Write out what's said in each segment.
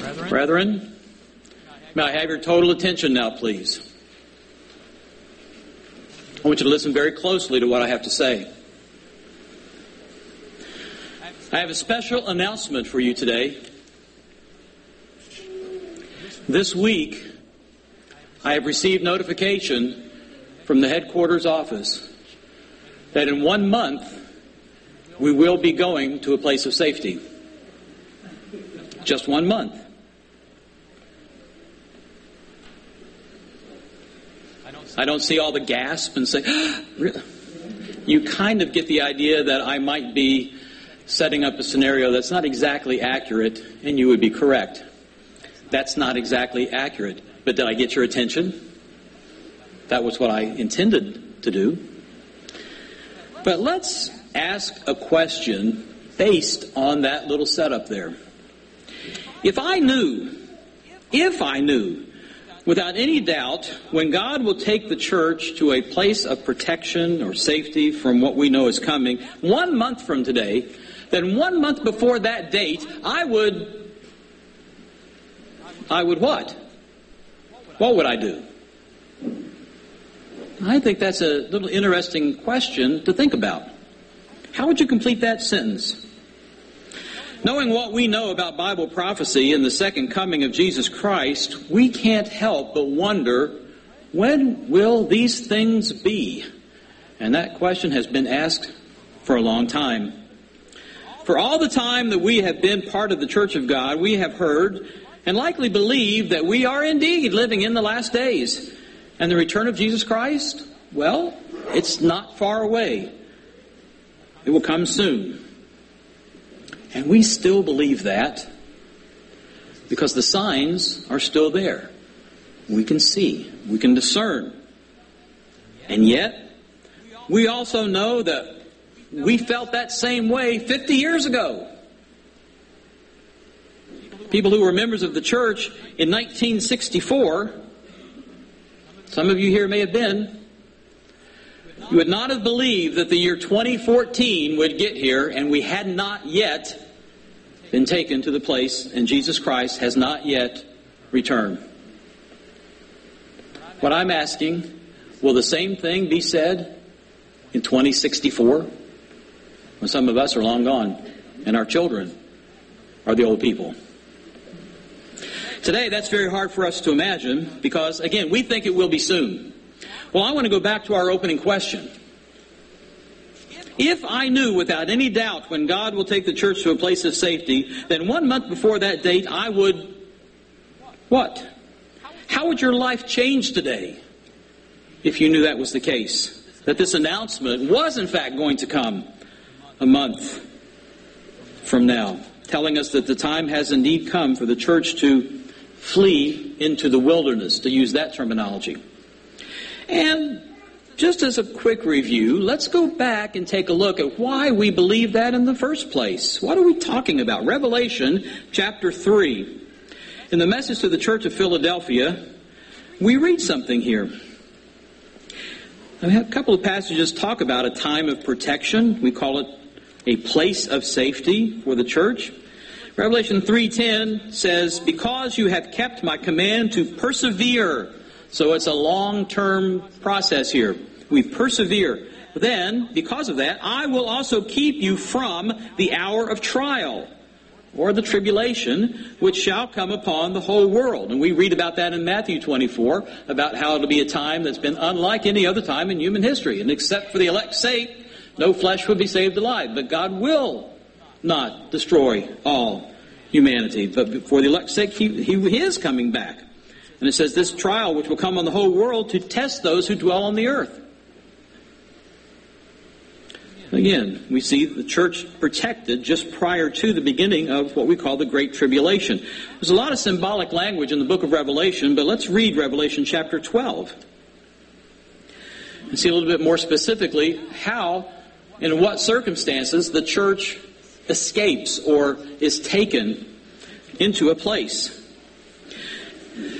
Brethren, may I have your total attention now, please? I want you to listen very closely to what I have to say. I have a special announcement for you today. This week, I have received notification from the headquarters office that in 1 month, we will be going to a place of safety. Just 1 month. I don't see all the gasp and say, really? You kind of get the idea that I might be setting up a scenario that's not exactly accurate, and you would be correct. That's not exactly accurate. But did I get your attention? That was what I intended to do. But let's ask a question based on that little setup there. If I knew, without any doubt, when God will take the church to a place of protection or safety from what we know is coming, 1 month from today, then 1 month before that date, I would what? What would I do? I think that's a little interesting question to think about. How would you complete that sentence? Knowing what we know about Bible prophecy and the second coming of Jesus Christ, we can't help but wonder, when will these things be? And that question has been asked for a long time. For all the time that we have been part of the Church of God, we have heard and likely believe that we are indeed living in the last days. And the return of Jesus Christ, well, it's not far away. It will come soon. And we still believe that because the signs are still there. We can see, we can discern. And yet, we also know that we felt that same way 50 years ago. People who were members of the church in 1964, some of you here may have been, you would not have believed that the year 2014 would get here and we had not yet been taken to the place and Jesus Christ has not yet returned. What I'm asking, will the same thing be said in 2064? When some of us are long gone and our children are the old people. Today, that's very hard for us to imagine because, again, we think it will be soon. Well, I want to go back to our opening question. If I knew without any doubt when God will take the church to a place of safety, then 1 month before that date, I would... What? How would your life change today if you knew that was the case? That this announcement was, in fact, going to come a month from now, telling us that the time has indeed come for the church to flee into the wilderness, to use that terminology. And just as a quick review, let's go back and take a look at why we believe that in the first place. What are we talking about? Revelation chapter 3. In the message to the church of Philadelphia, we read something here. A couple of passages talk about a time of protection. We call it a place of safety for the church. Revelation 3:10 says, because you have kept my command to persevere. So it's a long-term process here. We persevere. Then, because of that, I will also keep you from the hour of trial, or the tribulation, which shall come upon the whole world. And we read about that in Matthew 24, about how it'll be a time that's been unlike any other time in human history. And except for the elect's sake, no flesh would be saved alive. But God will not destroy all humanity. But for the elect's sake, He is coming back. And it says this trial which will come on the whole world to test those who dwell on the earth. Again, we see the church protected just prior to the beginning of what we call the Great Tribulation. There's a lot of symbolic language in the book of Revelation, but let's read Revelation chapter 12. And see a little bit more specifically how, in what circumstances, the church escapes or is taken into a place.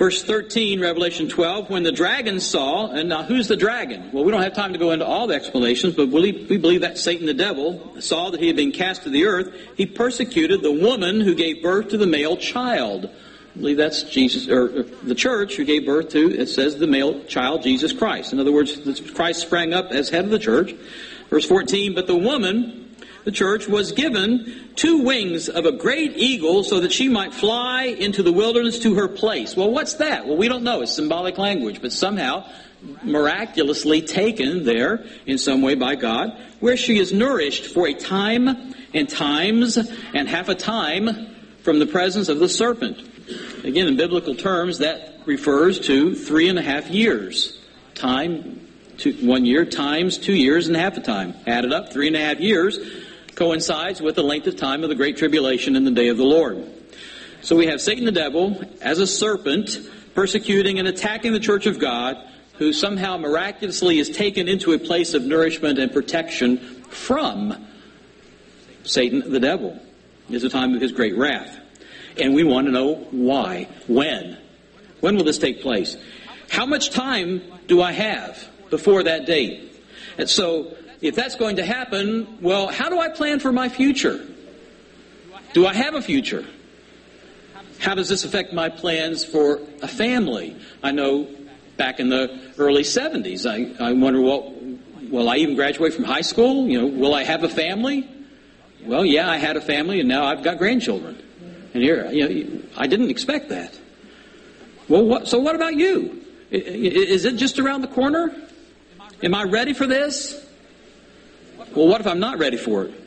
Verse 13, Revelation 12, when the dragon saw, and now who's the dragon? Well, we don't have time to go into all the explanations, but we believe that Satan the devil saw that he had been cast to the earth. He persecuted the woman who gave birth to the male child. I believe that's Jesus, or the church who gave birth to, it says, the male child, Jesus Christ. In other words, Christ sprang up as head of the church. Verse 14, but the woman, the church, was given 2 wings of a great eagle so that she might fly into the wilderness to her place. Well, what's that? Well, we don't know. It's symbolic language, but somehow miraculously taken there in some way by God, where she is nourished for a time and times and half a time from the presence of the serpent. Again, in biblical terms, that refers to 3.5 years. Time, 1 year, times 2 years and half a time. Added up, 3.5 years coincides with the length of time of the Great Tribulation in the day of the Lord. So we have Satan the devil as a serpent persecuting and attacking the church of God, who somehow miraculously is taken into a place of nourishment and protection from Satan the devil. It is a time of his great wrath. And we want to know why. When? When will this take place? How much time do I have before that date? And so, if that's going to happen, well, how do I plan for my future? Do I have a future? How does this affect my plans for a family? I know back in the early 70s, I wonder, well, will I even graduate from high school? Will I have a family? Well, yeah, I had a family, and now I've got grandchildren. And here, I didn't expect that. Well, so what about you? Is it just around the corner? Am I ready for this? Well, what if I'm not ready for it?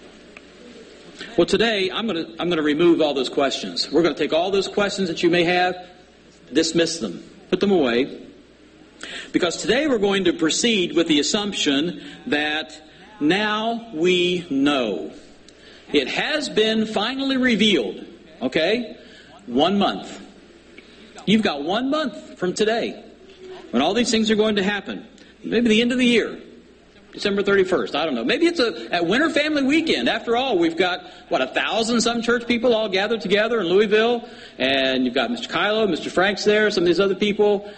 Well, today I'm going to remove all those questions. We're going to take all those questions that you may have, dismiss them, put them away. Because today we're going to proceed with the assumption that now we know. It has been finally revealed. Okay? 1 month. You've got 1 month from today when all these things are going to happen. Maybe the end of the year. December 31st. I don't know. Maybe it's at Winter Family Weekend. After all, we've got, 1,000 some church people all gathered together in Louisville. And you've got Mr. Kylo, Mr. Frank's there, some of these other people.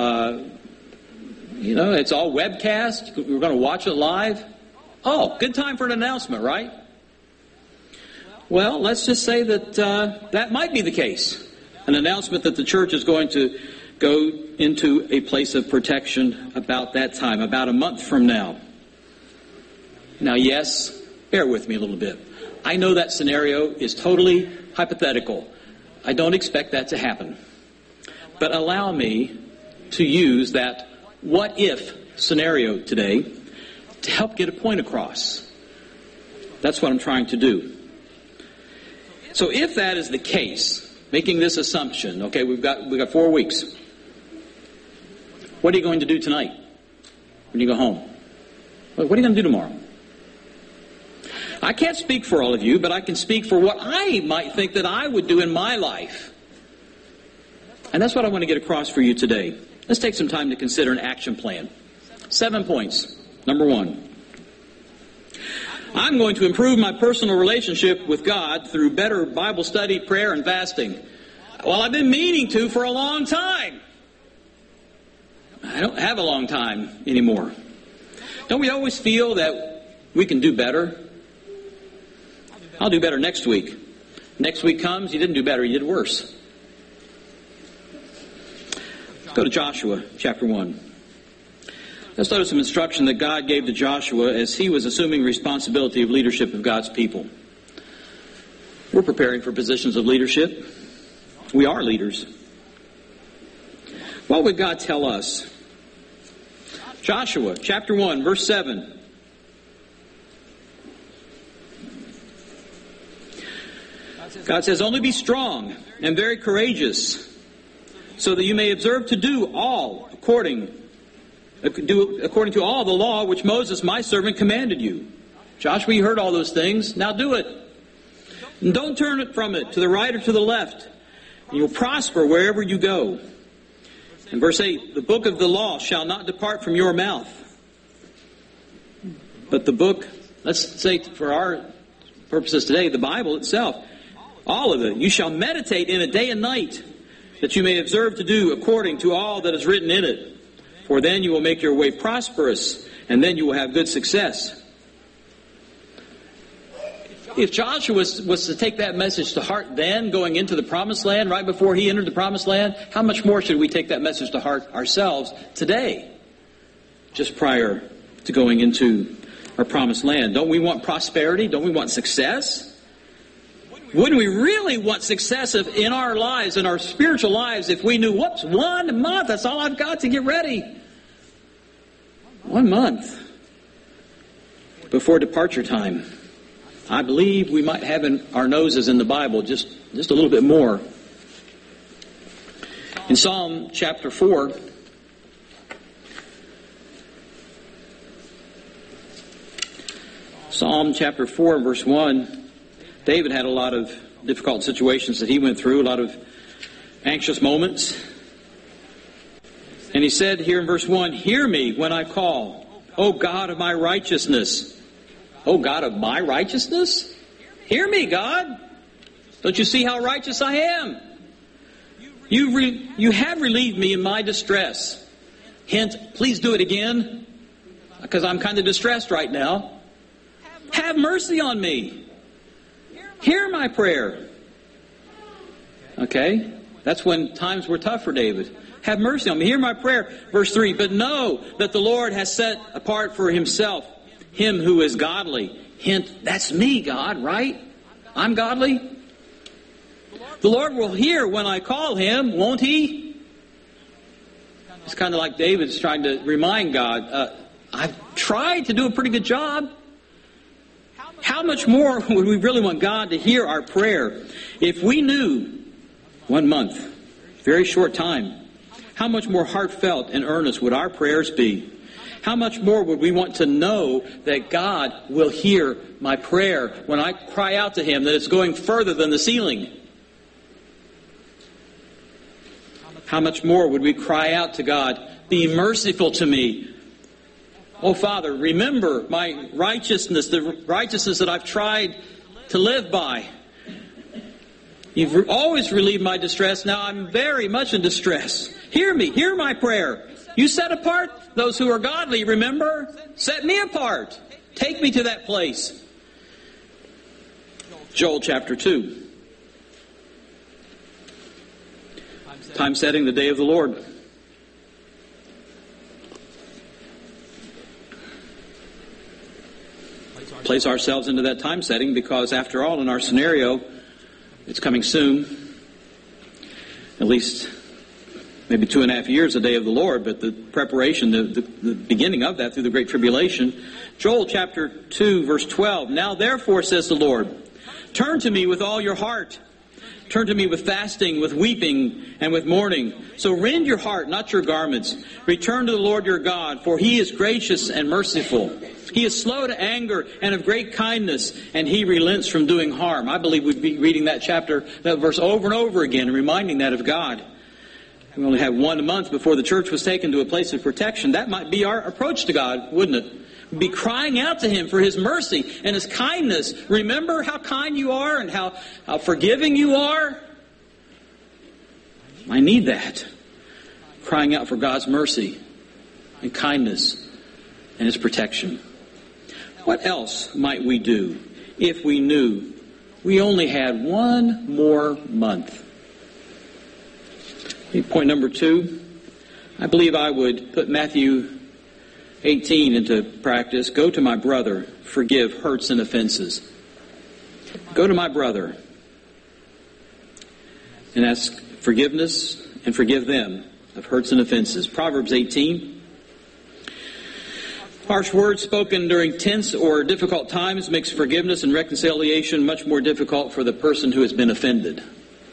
It's all webcast. We're going to watch it live. Oh, good time for an announcement, right? Well, let's just say that that might be the case. An announcement that the church is going to go into a place of protection about that time, about a month from now. Now, yes, bear with me a little bit. I know that scenario is totally hypothetical. I don't expect that to happen. But allow me to use that what if scenario today to help get a point across. That's what I'm trying to do. So if that is the case, making this assumption, okay, we've got 4 weeks. What are you going to do tonight when you go home? What are you going to do tomorrow? I can't speak for all of you, but I can speak for what I might think that I would do in my life. And that's what I want to get across for you today. Let's take some time to consider an action plan. 7 points. Number 1. I'm going to improve my personal relationship with God through better Bible study, prayer, and fasting. Well, I've been meaning to for a long time. I don't have a long time anymore. Don't we always feel that we can do better? I'll do better next week. Next week comes, you didn't do better, you did worse. Go to Joshua chapter 1. Let's notice some instruction that God gave to Joshua as he was assuming responsibility of leadership of God's people. We're preparing for positions of leadership. We are leaders. What would God tell us? Joshua chapter 1, verse 7. God says, only be strong and very courageous, so that you may observe to do according to all the law which Moses, my servant, commanded you. Joshua, you heard all those things. Now do it. And don't turn from it to the right or to the left. And you'll prosper wherever you go. In verse 8, the book of the law shall not depart from your mouth. But the book, let's say for our purposes today, the Bible itself, all of it, you shall meditate in it day and night, that you may observe to do according to all that is written in it. For then you will make your way prosperous, and then you will have good success. If Joshua was to take that message to heart then, going into the promised land, right before he entered the promised land, how much more should we take that message to heart ourselves today, just prior to going into our promised land? Don't we want prosperity? Don't we want success? Wouldn't we really want success in our lives, in our spiritual lives, if we knew, 1 month, that's all I've got to get ready. 1 month before departure time. I believe we might have our noses in the Bible just a little bit more. In Psalm chapter 4, Psalm chapter 4, verse 1, David had a lot of difficult situations that he went through, a lot of anxious moments. And he said here in verse 1, "Hear me when I call, O God of my righteousness." O God of my righteousness? Hear me, God. Don't you see how righteous I am? You have relieved me in my distress. Hint, please do it again, because I'm kind of distressed right now. Have mercy on me. Hear my prayer. Okay? That's when times were tough for David. Have mercy on me. Hear my prayer. Verse 3, "But know that the Lord has set apart for himself him who is godly." Hint, that's me, God, right? I'm godly. "The Lord will hear when I call him, won't he?" It's kind of like David's trying to remind God, I've tried to do a pretty good job. How much more would we really want God to hear our prayer if we knew 1 month, very short time, how much more heartfelt and earnest would our prayers be? How much more would we want to know that God will hear my prayer when I cry out to him, that it's going further than the ceiling? How much more would we cry out to God, "Be merciful to me. Oh Father, remember my righteousness, the righteousness that I've tried to live by. You've always relieved my distress. Now I'm very much in distress. Hear me, hear my prayer. You set apart those who are godly, remember? Set me apart. Take me to that place." Joel chapter 2. Time setting, the day of the Lord. Place ourselves into that time setting, because after all, in our scenario, it's coming soon. At least maybe 2.5 years, the day of the Lord, but the preparation, the beginning of that through the Great Tribulation. Joel chapter 2, verse 12. "Now therefore, says the Lord, turn to me with all your heart. Turn to me with fasting, with weeping, and with mourning. So rend your heart, not your garments. Return to the Lord your God, for he is gracious and merciful. He is slow to anger and of great kindness, and he relents from doing harm." I believe we'd be reading that verse over and over again, and reminding that of God. We only have 1 month before the church was taken to a place of protection. That might be our approach to God, wouldn't it? We'd be crying out to him for his mercy and his kindness. Remember how kind you are and how forgiving you are? I need that. Crying out for God's mercy and kindness and his protection. What else might we do if we knew we only had 1 more month? Point number 2, I believe I would put Matthew 18 into practice. "Go to my brother, forgive hurts and offenses." Go to my brother and ask forgiveness and forgive them of hurts and offenses. Proverbs 18. Harsh words spoken during tense or difficult times makes forgiveness and reconciliation much more difficult for the person who has been offended.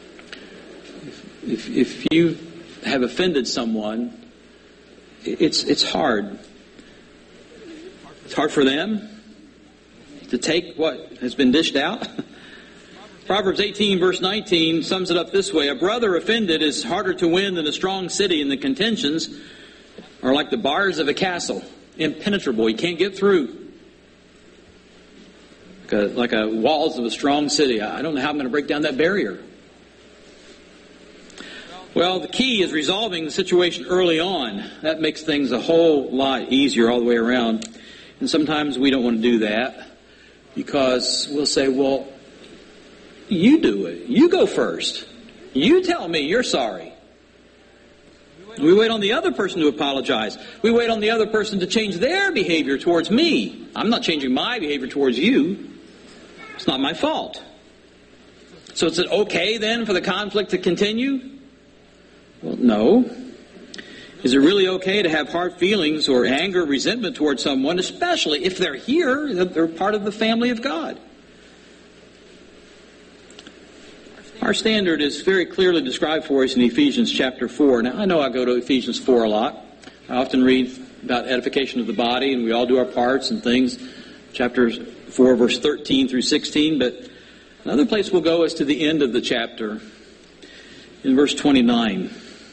If you have offended someone, it's hard. It's hard for them to take what has been dished out. Proverbs 18 verse 19 sums it up this way: "A brother offended is harder to win than a strong city, and the contentions are like the bars of a castle, impenetrable. You can't get through. Like a walls of a strong city. I don't know how I'm going to break down that barrier." Well, the key is resolving the situation early on. That makes things a whole lot easier all the way around. And sometimes we don't want to do that because we'll say, well, you do it. You go first. You tell me you're sorry. We wait on the other person to apologize. We wait on the other person to change their behavior towards me. I'm not changing my behavior towards you. It's not my fault. So is it okay then for the conflict to continue? Well, no. Is it really okay to have hard feelings or anger, resentment towards someone, especially if they're here, that they're part of the family of God? Our standard is very clearly described for us in Ephesians chapter 4. Now, I know I go to Ephesians 4 a lot. I often read about edification of the body, and we all do our parts and things. Chapter 4, verse 13 through 16. But another place we'll go is to the end of the chapter, in verse 29.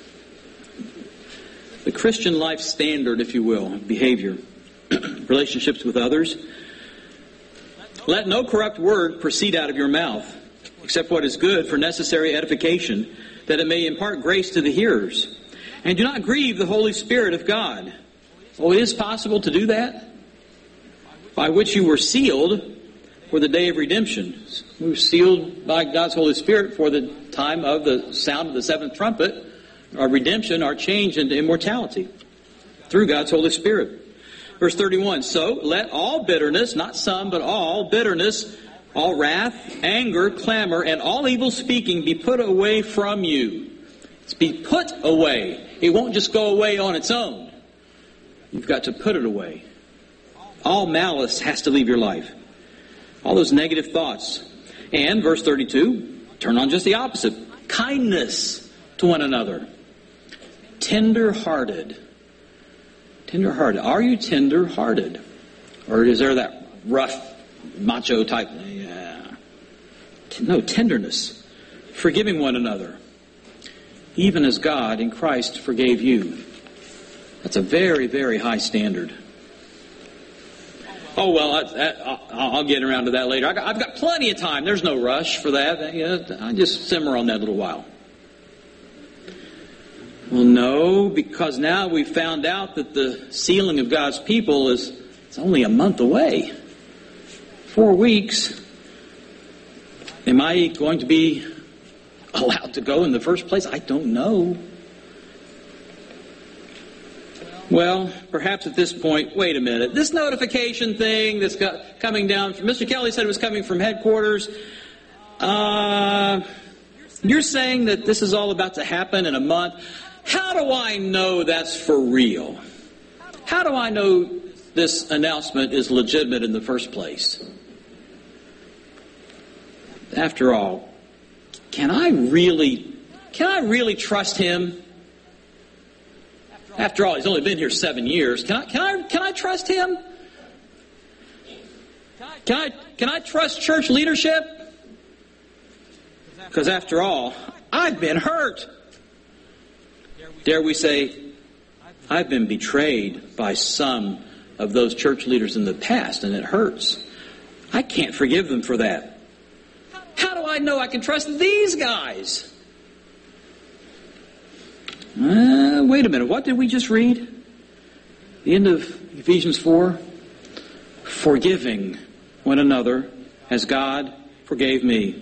The Christian life standard, if you will, behavior, relationships with others. Let no corrupt word proceed out of your mouth, except what is good for necessary edification, that it may impart grace to the hearers. And do not grieve the Holy Spirit of God. Oh, it is possible to do that? By which you were sealed for the day of redemption. We were sealed by God's Holy Spirit for the time of the sound of the seventh trumpet, our redemption, our change into immortality, through God's Holy Spirit. Verse 31, so let all bitterness, not some, but all bitterness, all wrath, anger, clamor, and all evil speaking be put away from you. It's be put away. It won't just go away on its own. You've got to put it away. All malice has to leave your life. All those negative thoughts. And, verse 32, turn on just the opposite. Kindness to one another. Tender-hearted. Tender-hearted. Are you tender-hearted? Or is there that rough, macho type? Yeah. No, tenderness. Forgiving one another. Even as God in Christ forgave you. That's a very, very high standard. Oh, well, I'll get around to that later. I've got plenty of time. There's no rush for that. I just simmer on that a little while. Well, no, because now we've found out that the sealing of God's people is only a month away. 4 weeks. Am I going to be allowed to go in the first place? I don't know. Well, perhaps at this point, wait a minute. This notification thing that's coming down from Mr. Kelly said it was coming from headquarters. You're saying that this is all about to happen in a month. How do I know that's for real? How do I know this announcement is legitimate in the first place? After all, can I really trust him? After all, he's only been here 7 years. Can I trust him? Can I trust church leadership? Because after all, I've been hurt. Dare we say, I've been betrayed by some of those church leaders in the past, and it hurts. I can't forgive them for that. How do I know I can trust these guys? Wait a minute. What did we just read? The end of Ephesians 4. Forgiving one another as God forgave me.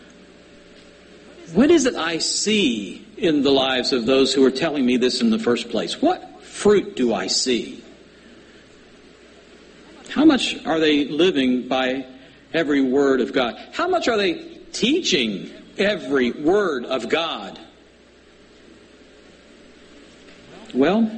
What is it I see in the lives of those who are telling me this in the first place? What fruit do I see? How much are they living by every word of God? How much are they teaching every word of God? Well,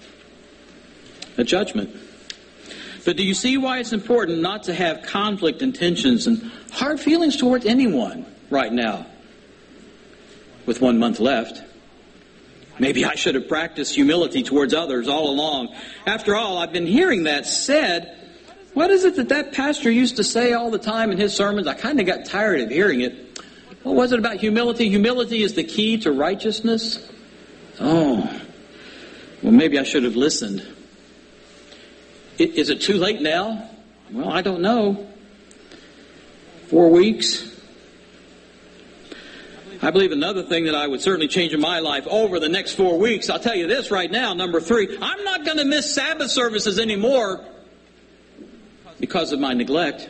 a judgment. But do you see why it's important not to have conflict and tensions and hard feelings towards anyone right now? With 1 month left. Maybe I should have practiced humility towards others all along. After all, I've been hearing that said. What is it that pastor used to say all the time in his sermons? I kind of got tired of hearing it. What was it about humility? Humility is the key to righteousness. Oh, well, maybe I should have listened. Is it too late now? Well, I don't know. 4 weeks. I believe another thing that I would certainly change in my life over the next 4 weeks, I'll tell you this right now, number 3, I'm not going to miss Sabbath services anymore because of my neglect.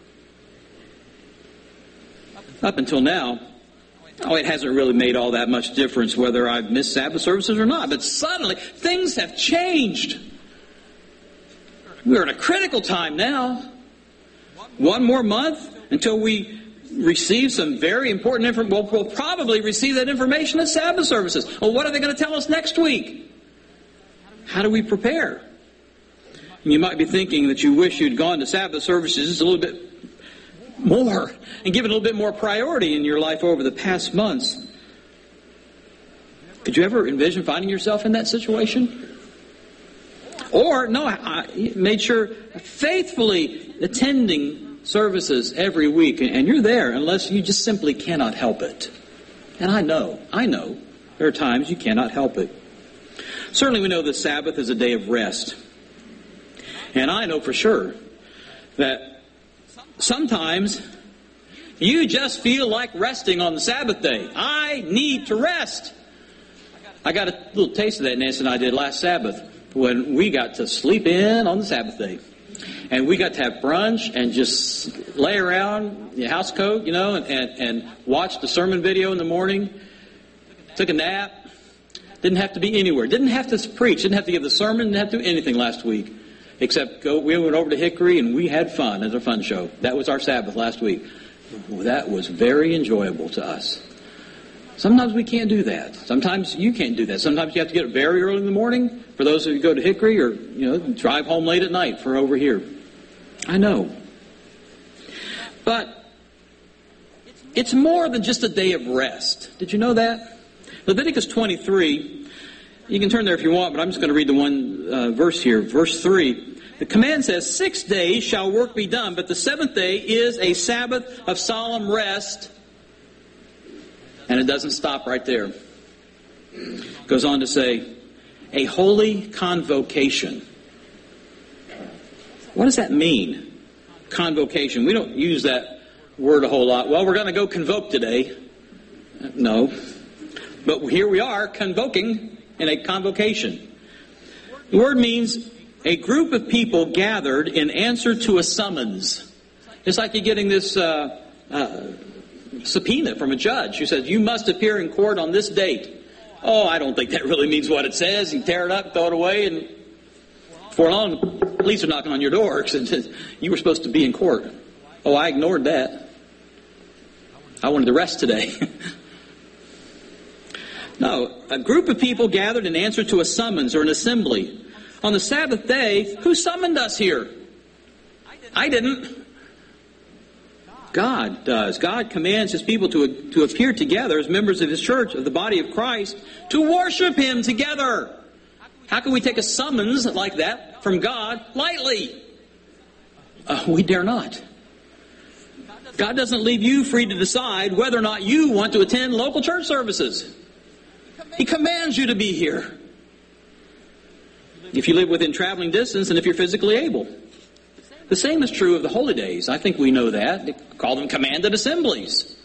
Up until now, it hasn't really made all that much difference whether I've missed Sabbath services or not. But suddenly, things have changed. We're in a critical time now. 1 more month until we receive some very important information. We'll probably receive that information at Sabbath services. Well, what are they going to tell us next week? How do we prepare? And you might be thinking that you wish you'd gone to Sabbath services just a little bit more and given a little bit more priority in your life over the past months. Could you ever envision finding yourself in that situation? Or, no, I made sure faithfully attending services every week, and you're there unless you just simply cannot help it. And I know, there are times you cannot help it. Certainly we know the Sabbath is a day of rest. And I know for sure that sometimes you just feel like resting on the Sabbath day. I need to rest. I got a little taste of that, Nancy and I did last Sabbath, when we got to sleep in on the Sabbath day. And we got to have brunch and just lay around the house coat, and watch the sermon video in the morning. Took a nap. Didn't have to be anywhere. Didn't have to preach. Didn't have to give the sermon. Didn't have to do anything last week. Except we went over to Hickory and we had fun as a fun show. That was our Sabbath last week. That was very enjoyable to us. Sometimes we can't do that. Sometimes you can't do that. Sometimes you have to get up very early in the morning for those of you who go to Hickory, or drive home late at night for over here. I know. But it's more than just a day of rest. Did you know that? Leviticus 23, you can turn there if you want, but I'm just going to read the one verse here. Verse 3. The command says, 6 days shall work be done, but the 7th day is a Sabbath of solemn rest. And it doesn't stop right there. It goes on to say, a holy convocation. What does that mean? Convocation. We don't use that word a whole lot. Well, we're going to go convoke today. No. But here we are convoking in a convocation. The word means a group of people gathered in answer to a summons. It's like you're getting this subpoena from a judge who says, you must appear in court on this date. Oh, I don't think that really means what it says. You tear it up, throw it away, and before long, police are knocking on your door and says, you were supposed to be in court. Oh, I ignored that. I wanted to rest today. No, a group of people gathered in answer to a summons or an assembly. On the Sabbath day, who summoned us here? I didn't. God does. God commands His people to appear together as members of His church, of the body of Christ, to worship Him together. How can we take a summons like that from God lightly? We dare not. God doesn't leave you free to decide whether or not you want to attend local church services. He commands you to be here. If you live within traveling distance and if you're physically able. The same is true of the holy days. I think we know that. They call them commanded assemblies.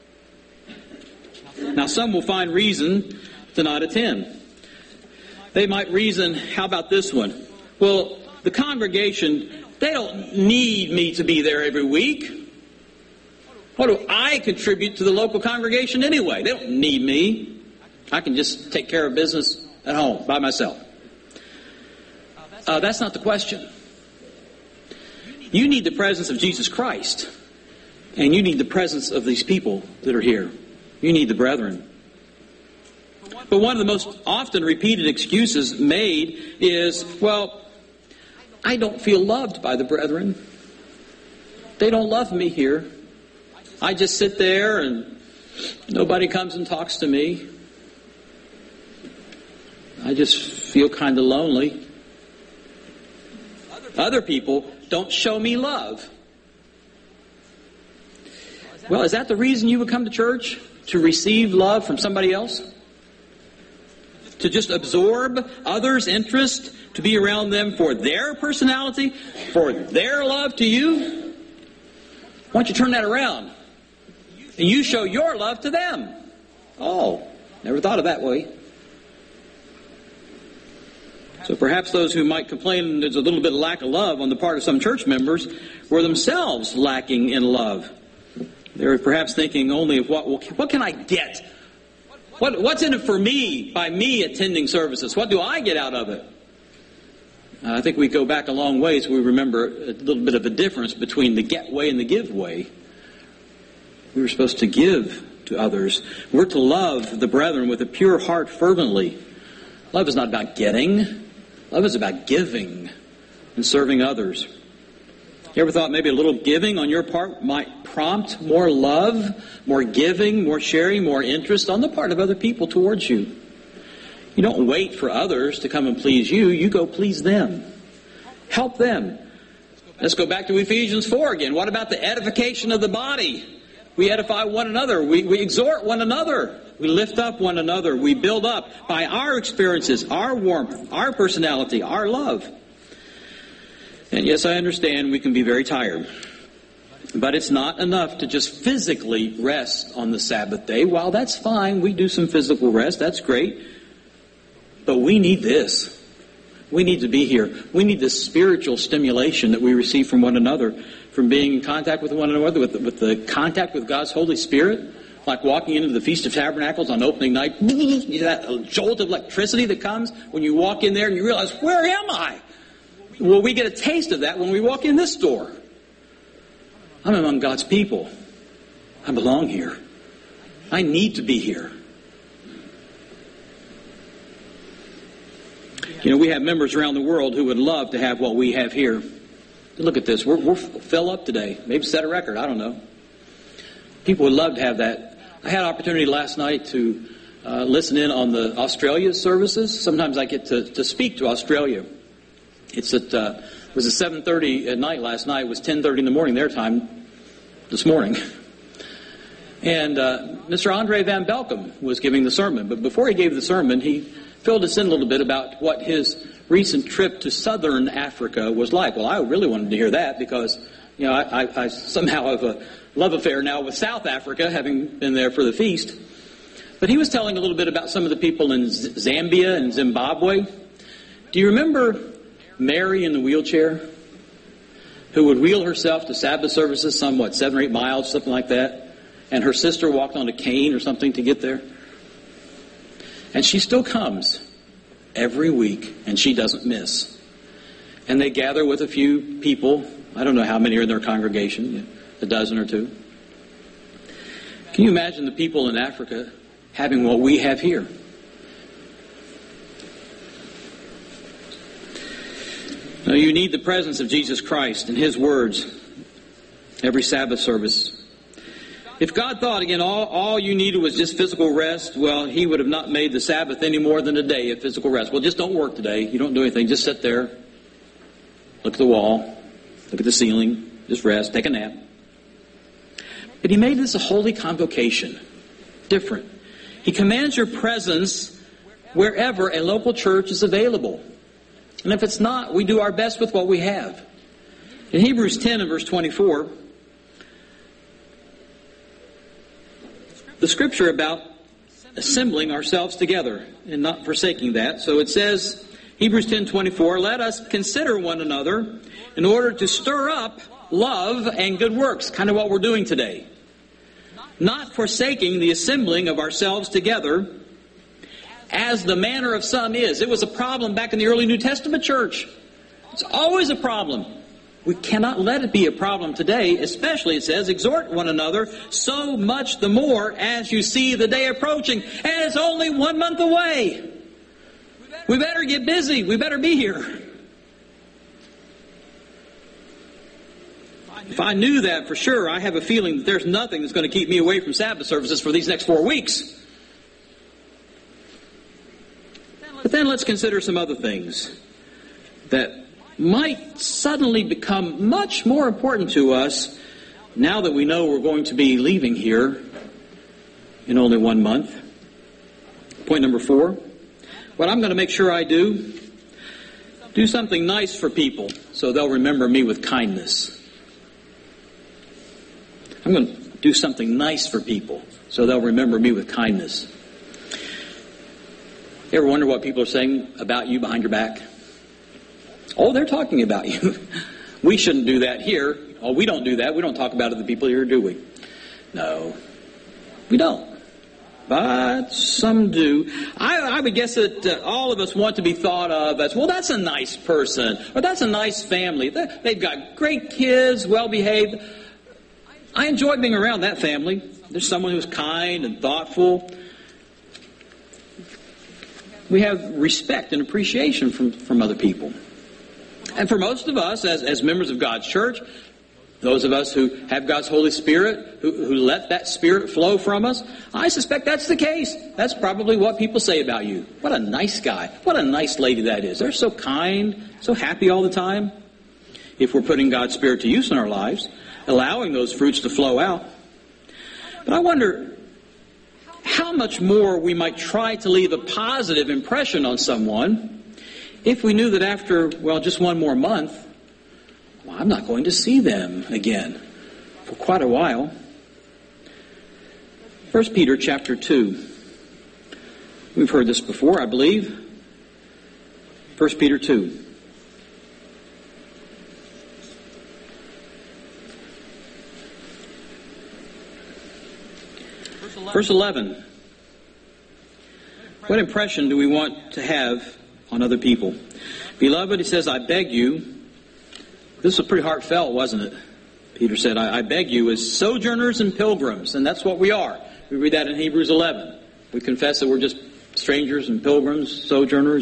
Now, some will find reason to not attend. They might reason, how about this one? Well, the congregation, they don't need me to be there every week. What do I contribute to the local congregation anyway? They don't need me. I can just take care of business at home by myself. That's not the question. You need the presence of Jesus Christ. And you need the presence of these people that are here. You need the brethren. But one of the most often repeated excuses made is, well, I don't feel loved by the brethren. They don't love me here. I just sit there and nobody comes and talks to me. I just feel kind of lonely. Other people don't show me love. Well, is that the reason you would come to church? To receive love from somebody else? To just absorb others' interest? To be around them for their personality? For their love to you? Why don't you turn that around? And you show your love to them? Oh, never thought of that way. So perhaps those who might complain there's a little bit of lack of love on the part of some church members were themselves lacking in love. They were perhaps thinking only of what can I get? What's in it for me by me attending services? What do I get out of it? I think we go back a long ways. We remember a little bit of a difference between the get way and the give way. We were supposed to give to others. We're to love the brethren with a pure heart fervently. Love is not about getting. Love is about giving and serving others. You ever thought maybe a little giving on your part might prompt more love, more giving, more sharing, more interest on the part of other people towards you? You don't wait for others to come and please you. You go please them. Help them. Let's go back to Ephesians 4 again. What about the edification of the body? We edify one another. We exhort one another. We lift up one another. We build up by our experiences, our warmth, our personality, our love. And yes, I understand we can be very tired. But it's not enough to just physically rest on the Sabbath day. While that's fine, we do some physical rest. That's great. But we need this. We need to be here. We need this spiritual stimulation that we receive from one another, from being in contact with one another, with the contact with God's Holy Spirit, like walking into the Feast of Tabernacles on opening night. That jolt of electricity that comes when you walk in there and you realize, where am I? Well, we get a taste of that when we walk in this door. I'm among God's people. I belong here. I need to be here. You know, we have members around the world who would love to have what we have here. Look at this. We're fill up today. Maybe set a record. I don't know. People would love to have that. I had an opportunity last night to listen in on the Australia services. Sometimes I get to speak to Australia. It was at 7:30 at night last night. It was 10:30 in the morning their time this morning. And Mr. Andre Van Belkom was giving the sermon. But before he gave the sermon, he filled us in a little bit about what his recent trip to southern Africa was like. Well, I really wanted to hear that because, you know, I somehow have a love affair now with South Africa, having been there for the feast. But he was telling a little bit about some of the people in Zambia and Zimbabwe. Do you remember Mary in the wheelchair, who would wheel herself to Sabbath services, 7 or 8 miles, something like that, and her sister walked on a cane or something to get there? And she still comes every week, and she doesn't miss. And they gather with a few people. I don't know how many are in their congregation, a dozen or two. Can you imagine the people in Africa having what we have here? Now, you need the presence of Jesus Christ and His words every Sabbath service. If God thought, again, all you needed was just physical rest, well, He would have not made the Sabbath any more than a day of physical rest. Well, just don't work today. You don't do anything. Just sit there, look at the wall, look at the ceiling, just rest, take a nap. But He made this a holy convocation, different. He commands your presence wherever a local church is available. And if it's not, we do our best with what we have. In Hebrews 10 and verse 24, the scripture about assembling ourselves together and not forsaking that. So it says, Hebrews 10:24, let us consider one another in order to stir up love and good works. Kind of what we're doing today. Not forsaking the assembling of ourselves together, as the manner of some is. It was a problem back in the early New Testament church. It's always a problem. We cannot let it be a problem today, especially, it says, exhort one another so much the more as you see the day approaching. And it's only 1 month away. We better get busy. We better be here. If I knew that for sure, I have a feeling that there's nothing that's going to keep me away from Sabbath services for these next 4 weeks. But then let's consider some other things that might suddenly become much more important to us now that we know we're going to be leaving here in only 1 month. Point number 4. What I'm going to make sure I do something nice for people so they'll remember me with kindness. I'm going to do something nice for people so they'll remember me with kindness. You ever wonder what people are saying about you behind your back? Oh, they're talking about you. We shouldn't do that here. Oh, we don't do that. We don't talk about other people here, do we? No, we don't. But some do. I would guess that all of us want to be thought of as, well, that's a nice person, or that's a nice family. They've got great kids, well-behaved. I enjoy being around that family. There's someone who's kind and thoughtful. We have respect and appreciation from other people. And for most of us, as members of God's church, those of us who have God's Holy Spirit, who let that Spirit flow from us, I suspect that's the case. That's probably what people say about you. What a nice guy. What a nice lady that is. They're so kind, so happy all the time. If we're putting God's Spirit to use in our lives, allowing those fruits to flow out. But I wonder how much more we might try to leave a positive impression on someone if we knew that after, just one more month, I'm not going to see them again for quite a while. 1 Peter chapter 2. We've heard this before, I believe. 1 Peter 2. Verse 11. What impression do we want to have on other people? Beloved, he says, I beg you. This was pretty heartfelt, wasn't it? Peter said, I beg you as sojourners and pilgrims. And that's what we are. We read that in Hebrews 11. We confess that we're just strangers and pilgrims, sojourners,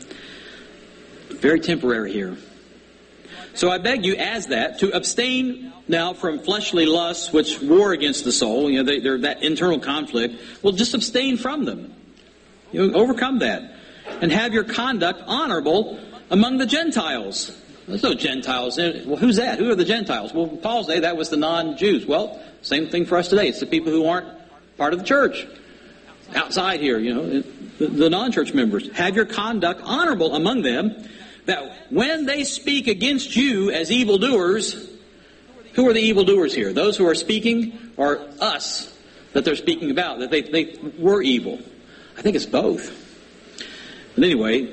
Very temporary here. So I beg you as that to abstain now from fleshly lusts which war against the soul. They're that internal conflict. Well, just abstain from them. Overcome that. And have your conduct honorable among the Gentiles. There's no Gentiles in it. Well, who's that? Who are the Gentiles? Well, in Paul's day, that was the non-Jews. Well, same thing for us today. It's the people who aren't part of the church. Outside here, the non-church members. Have your conduct honorable among them, that when they speak against you as evildoers, who are the evildoers here? Those who are speaking, or us that they're speaking about, that they were evil? I think it's both. But anyway,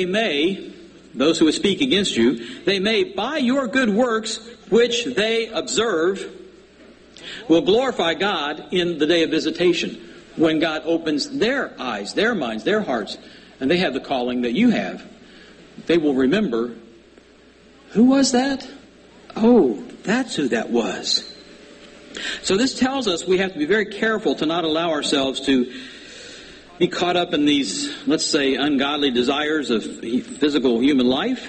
those who would speak against you, they may, by your good works, which they observe, will glorify God in the day of visitation, when God opens their eyes, their minds, their hearts, and they have the calling that you have. They will remember, who was that? Oh, that's who that was. So this tells us we have to be very careful to not allow ourselves to be caught up in these, let's say, ungodly desires of physical human life.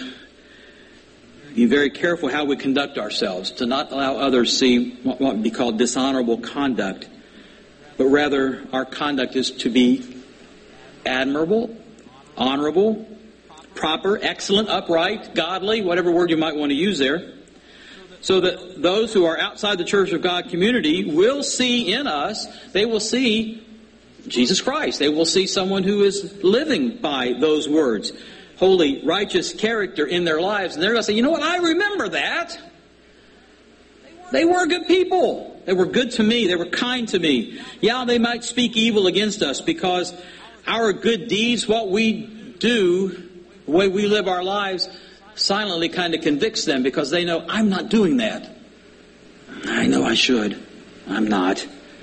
Be very careful how we conduct ourselves, to not allow others to see what would be called dishonorable conduct, but rather our conduct is to be admirable, honorable, proper, excellent, upright, godly, whatever word you might want to use there, so that those who are outside the Church of God community will see in us, they will see Jesus Christ. They will see someone who is living by those words. Holy, righteous character in their lives. And they're going to say, you know what, I remember that. They were good people. They were good to me. They were kind to me. Yeah, they might speak evil against us because our good deeds, what we do, the way we live our lives, silently kind of convicts them because they know, I'm not doing that. I know I should. I'm not.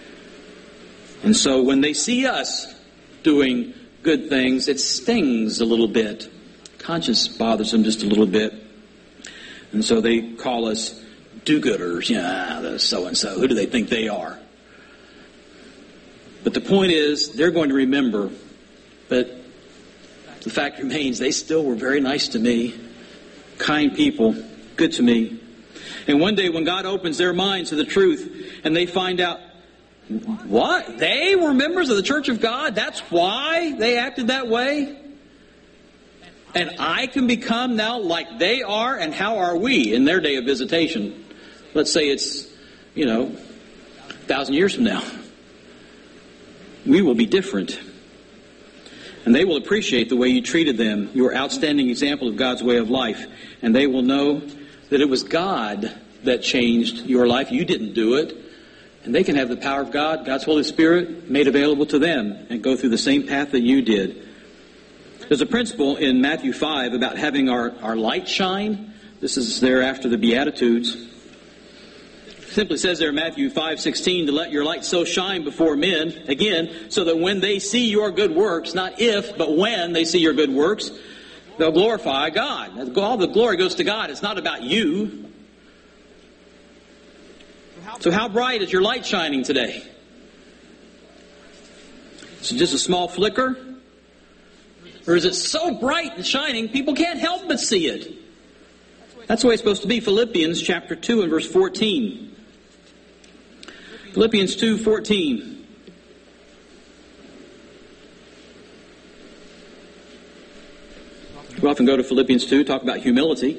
And so when they see us doing good things, it stings a little bit. Conscience bothers them just a little bit. And so they call us do-gooders. The so-and-so. Who do they think they are? But the point is, they're going to remember. But the fact remains, they still were very nice to me. Kind people. Good to me. And one day when God opens their minds to the truth and they find out, what? They were members of the Church of God? That's why they acted that way? And I can become now like they are? And how are we in their day of visitation? Let's say it's, 1,000 years from now. We will be different. And they will appreciate the way you treated them, your outstanding example of God's way of life. And they will know that it was God that changed your life. You didn't do it. And they can have the power of God, God's Holy Spirit, made available to them and go through the same path that you did. There's a principle in Matthew 5 about having our light shine. This is there after the Beatitudes. It simply says there in Matthew 5:16 to let your light so shine before men, again, so that when they see your good works, not if, but when they see your good works, they'll glorify God. All the glory goes to God. It's not about you. So how bright is your light shining today? Is it just a small flicker? Or is it so bright and shining, people can't help but see it? That's the way it's supposed to be. Philippians chapter 2 and verse 14. Philippians 2:14. We often go to Philippians 2, talk about humility.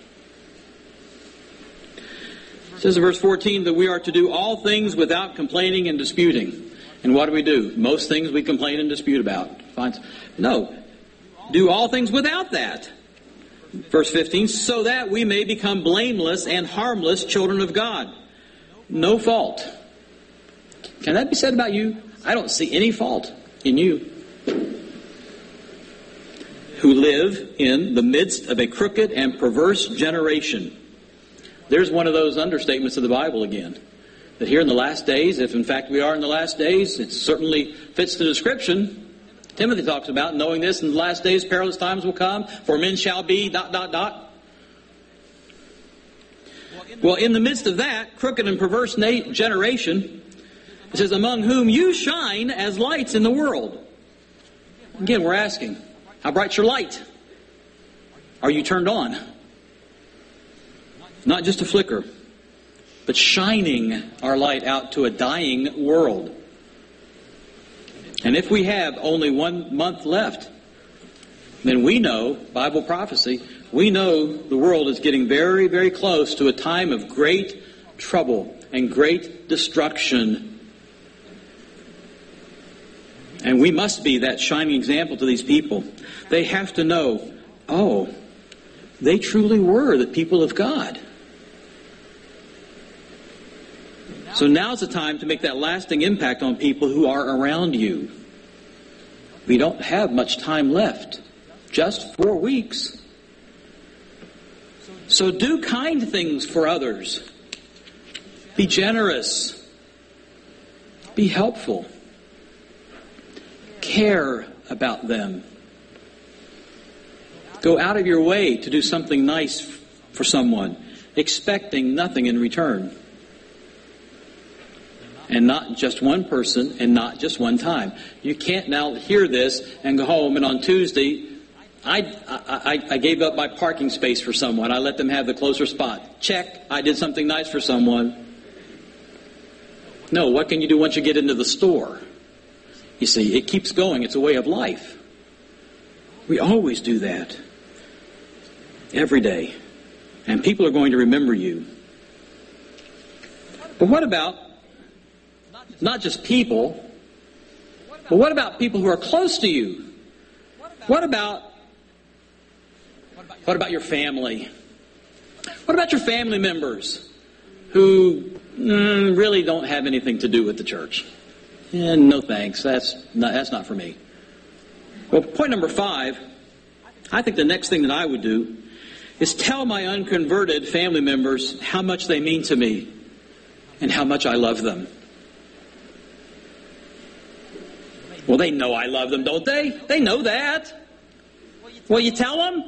It says in verse 14 that we are to do all things without complaining and disputing. And what do? Most things we complain and dispute about. No. Do all things without that. Verse 15, so that we may become blameless and harmless children of God. No fault. Can that be said about you? I don't see any fault in you. Who live in the midst of a crooked and perverse generation. There's one of those understatements of the Bible again. That here in the last days, if in fact we are in the last days, it certainly fits the description. Timothy talks about knowing this in the last days perilous times will come, for men shall be ... Well, in the midst of that crooked and perverse generation, it says, among whom you shine as lights in the world. Again, we're asking, how bright's your light? Are you turned on? Not just a flicker, but shining our light out to a dying world. And if we have only 1 month left, then we know, Bible prophecy, we know the world is getting very, very close to a time of great trouble and great destruction. And we must be that shining example to these people. They have to know, oh, they truly were the people of God. So now's the time to make that lasting impact on people who are around you. We don't have much time left. Just 4 weeks. So do kind things for others. Be generous. Be helpful. Care about them. Go out of your way to do something nice for someone, expecting nothing in return. And not just one person, and not just one time. You can't now hear this and go home, and on Tuesday, I gave up my parking space for someone. I let them have the closer spot. Check, I did something nice for someone. No, what can you do once you get into the store? You see, it keeps going. It's a way of life. We always do that. Every day. And people are going to remember you. But what about not just people, but what about people who are close to you? What about your family? What about your family members who really don't have anything to do with the church? No thanks, that's not for me. Well, point number 5, I think the next thing that I would do is tell my unconverted family members how much they mean to me and how much I love them. Well, they know I love them, don't they? They know that. Well, you tell them?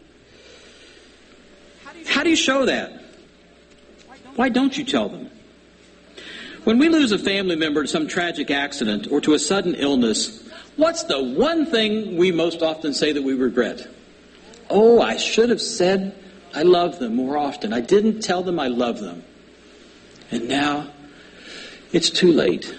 How do you show that? Why don't you tell them? When we lose a family member to some tragic accident or to a sudden illness, what's the one thing we most often say that we regret? Oh, I should have said I love them more often. I didn't tell them I love them. And now it's too late.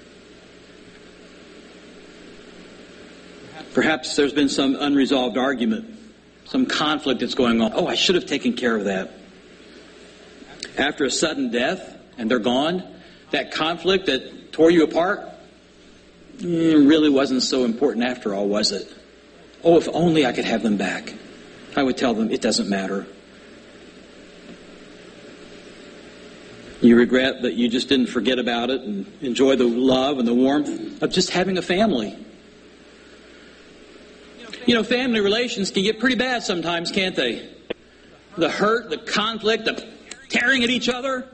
Perhaps there's been some unresolved argument, some conflict that's going on. Oh, I should have taken care of that. After a sudden death, and they're gone, that conflict that tore you apart really wasn't so important after all, was it? Oh, if only I could have them back. I would tell them it doesn't matter. You regret that you just didn't forget about it and enjoy the love and the warmth of just having a family. You know, family relations can get pretty bad sometimes, can't they? The hurt, the conflict, the tearing at each other.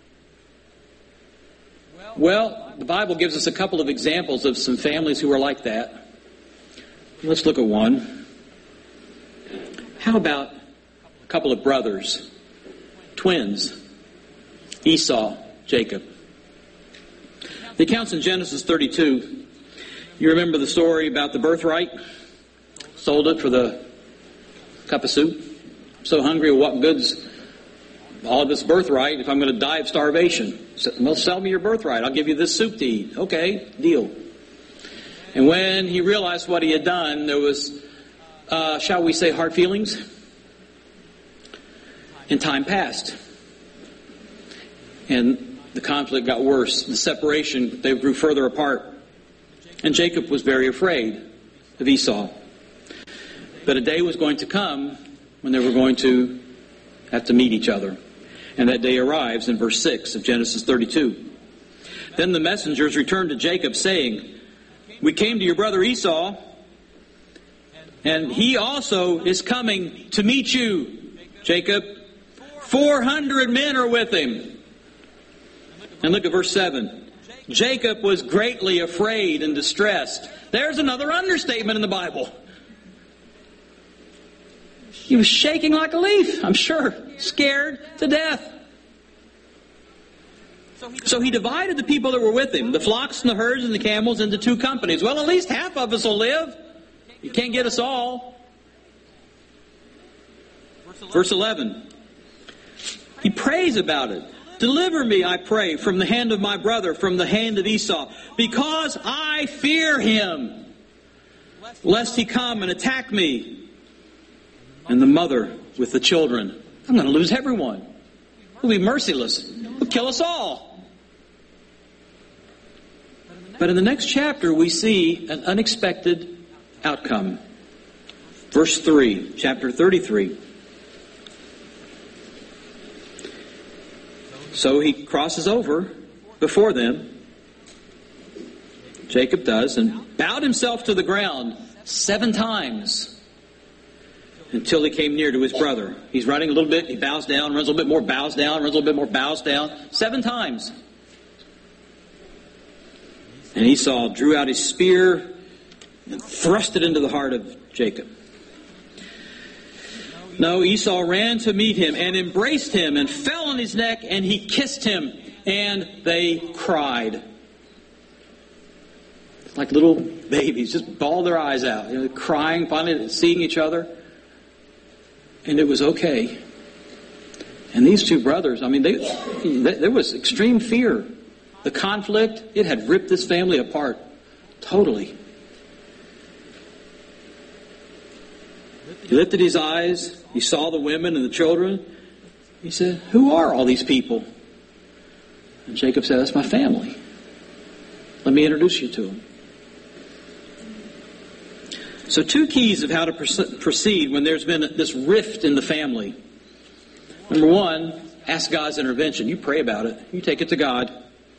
Well, the Bible gives us a couple of examples of some families who are like that. Let's look at one. How about a couple of brothers, twins, Esau, Jacob? The accounts in Genesis 32, you remember the story about the birthright? Sold it for the cup of soup. So hungry, what good's all this birthright if I'm going to die of starvation? Well, sell me your birthright. I'll give you this soup to eat. Okay, deal. And when he realized what he had done, there was, shall we say, hard feelings. And time passed. And the conflict got worse. The separation, they grew further apart. And Jacob was very afraid of Esau. But a day was going to come when they were going to have to meet each other. And that day arrives in verse 6 of Genesis 32. Then the messengers returned to Jacob, saying, "We came to your brother Esau, and he also is coming to meet you, Jacob. 400 men are with him." And look at verse 7. Jacob was greatly afraid and distressed. There's another understatement in the Bible. He was shaking like a leaf, I'm sure, scared to death. So he divided the people that were with him, the flocks and the herds and the camels, into two companies. Well, at least half of us will live. You can't get us all. Verse 11. He prays about it. "Deliver me, I pray, from the hand of my brother, from the hand of Esau, because I fear him, lest he come and attack me. And the mother with the children. I'm going to lose everyone. He'll be merciless. He'll kill us all." But in the next chapter, we see an unexpected outcome. Verse 3, chapter 33. So he crosses over before them, Jacob does, and bowed himself to the ground 7 times. Until he came near to his brother. He's running a little bit, he bows down, runs a little bit more, bows down, runs a little bit more, bows down. 7 times. And Esau drew out his spear and thrust it into the heart of Jacob. No, Esau ran to meet him and embraced him and fell on his neck and he kissed him and they cried. Like little babies, just bawled their eyes out, crying, finally seeing each other. And it was okay. And these two brothers, I mean, there was extreme fear. The conflict, it had ripped this family apart totally. He lifted his eyes. He saw the women and the children. He said, "Who are all these people?" And Jacob said, "That's my family. Let me introduce you to them." So 2 keys of how to proceed when there's been this rift in the family. Number 1, ask God's intervention. You pray about it. You take it to God.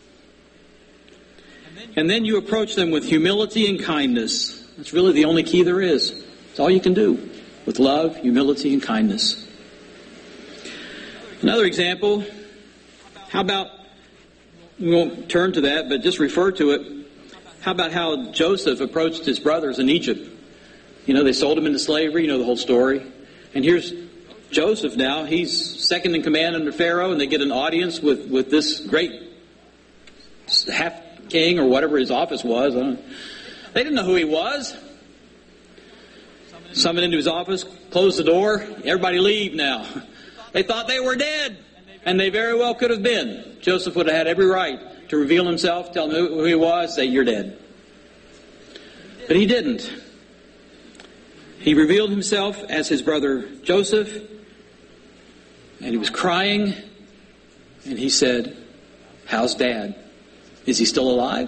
And then you approach them with humility and kindness. That's really the only key there is. It's all you can do. With love, humility, and kindness. Another example. How about, we won't turn to that, but just refer to it. How about how Joseph approached his brothers in Egypt? You know, they sold him into slavery. You know the whole story. And here's Joseph now. He's second in command under Pharaoh, and they get an audience with this great half-king or whatever his office was. They didn't know who he was. Summoned into his office, closed the door. Everybody leave now. They thought they were dead, and they very well could have been. Joseph would have had every right to reveal himself, tell them who he was, say, "You're dead." But he didn't. He revealed himself as his brother Joseph, and he was crying, and he said, "How's Dad? Is he still alive?"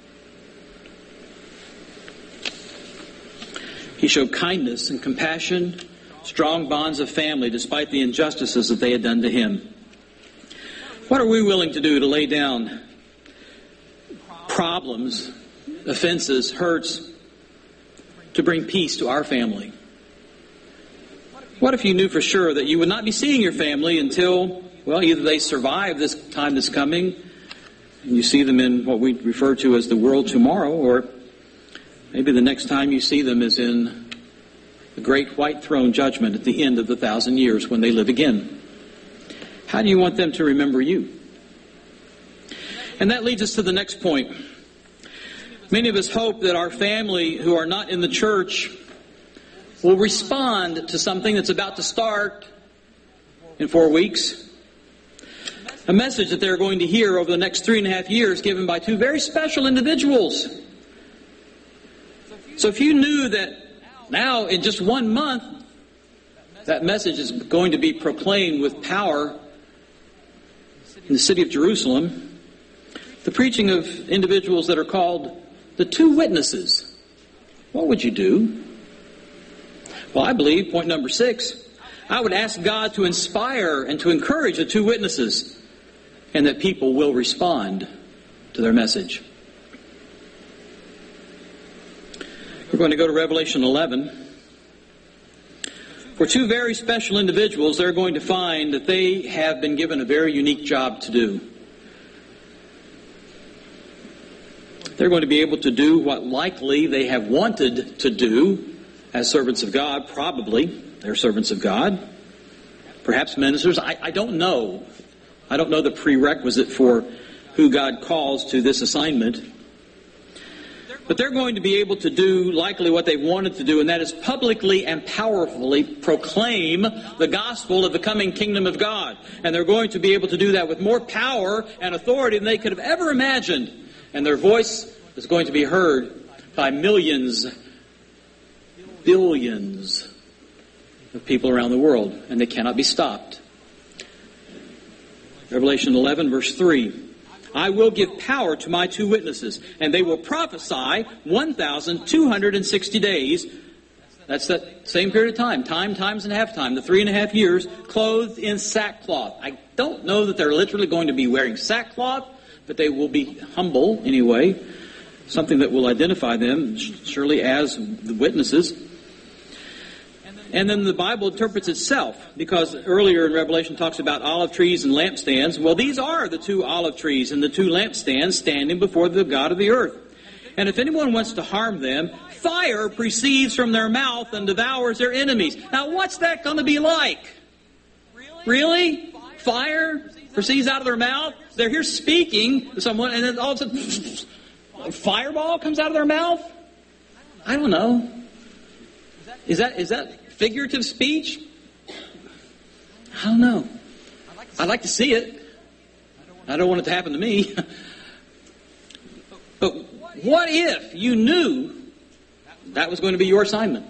He showed kindness and compassion, strong bonds of family, despite the injustices that they had done to him. What are we willing to do to lay down problems, offenses, hurts, to bring peace to our family? What if you knew for sure that you would not be seeing your family until, well, either they survive this time that's coming, and you see them in what we refer to as the world tomorrow, or maybe the next time you see them is in the great white throne judgment at the end of the 1,000 years when they live again. How do you want them to remember you? And that leads us to the next point. Many of us hope that our family who are not in the church will respond to something that's about to start in 4 weeks. A message that they're going to hear over the next 3.5 years given by two very special individuals. So if you knew that now in just 1 month, that message is going to be proclaimed with power in the city of Jerusalem, the preaching of individuals that are called the two witnesses, what would you do? Well, I believe, point number 6, I would ask God to inspire and to encourage the two witnesses, and that people will respond to their message. We're going to go to Revelation 11. For two very special individuals, they're going to find that they have been given a very unique job to do. They're going to be able to do what likely they have wanted to do as servants of God. Probably they're servants of God. Perhaps ministers. I don't know. I don't know the prerequisite for who God calls to this assignment. But they're going to be able to do likely what they wanted to do, and that is publicly and powerfully proclaim the gospel of the coming kingdom of God. And they're going to be able to do that with more power and authority than they could have ever imagined. And their voice is going to be heard by millions, billions of people around the world, and they cannot be stopped. Revelation 11, verse 3. I will give power to my two witnesses, and they will prophesy 1,260 days. That's that same period of time, times and a half time, the 3.5 years, clothed in sackcloth. I don't know that they're literally going to be wearing sackcloth, but they will be humble anyway, something that will identify them surely as the witnesses. And then the Bible interprets itself, because earlier in Revelation talks about olive trees and lampstands. Well, these are the two olive trees and the two lampstands standing before the God of the earth. And if anyone wants to harm them, fire proceeds from their mouth and devours their enemies. Now, what's that going to be like? Really? Fire proceeds out of their mouth? They're here speaking to someone, and then all of a sudden, a fireball comes out of their mouth? I don't know. Is that figurative speech? I don't know. I'd like to see it. I don't want it to happen to me. But what if you knew that was going to be your assignment?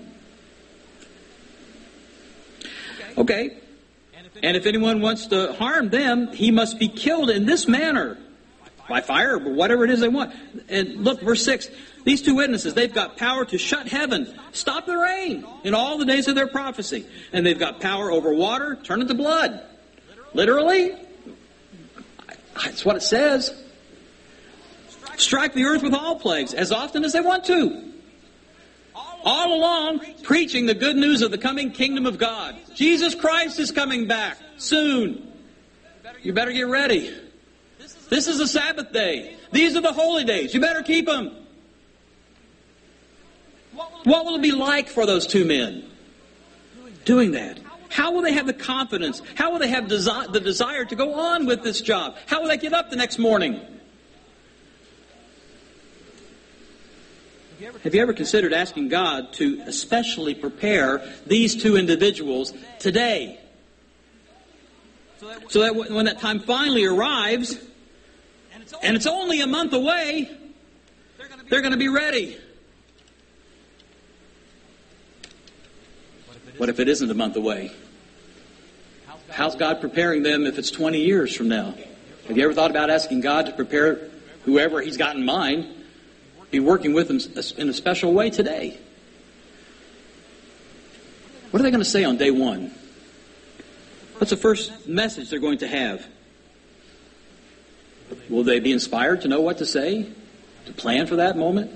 Okay. And if anyone wants to harm them, he must be killed in this manner. By fire, or whatever it is they want. And look, verse 6. These two witnesses, they've got power to shut heaven, stop the rain in all the days of their prophecy. And they've got power over water, turn it to blood. Literally? That's what it says. Strike the earth with all plagues, as often as they want to. All along, preaching the good news of the coming kingdom of God. Jesus Christ is coming back soon. You better get ready. This is a Sabbath day. These are the holy days. You better keep them. What will it be like for those two men doing that? How will they have the confidence? How will they have the desire to go on with this job? How will they get up the next morning? Have you ever considered asking God to especially prepare these two individuals today? So that when that time finally arrives, and it's only a month away, they're going to be ready. What if it isn't a month away? How's God preparing them if it's 20 years from now? Have you ever thought about asking God to prepare whoever He's got in mind, be working with them in a special way today? What are they going to say on day one? What's the first message they're going to have? Will they be inspired to know what to say? To plan for that moment?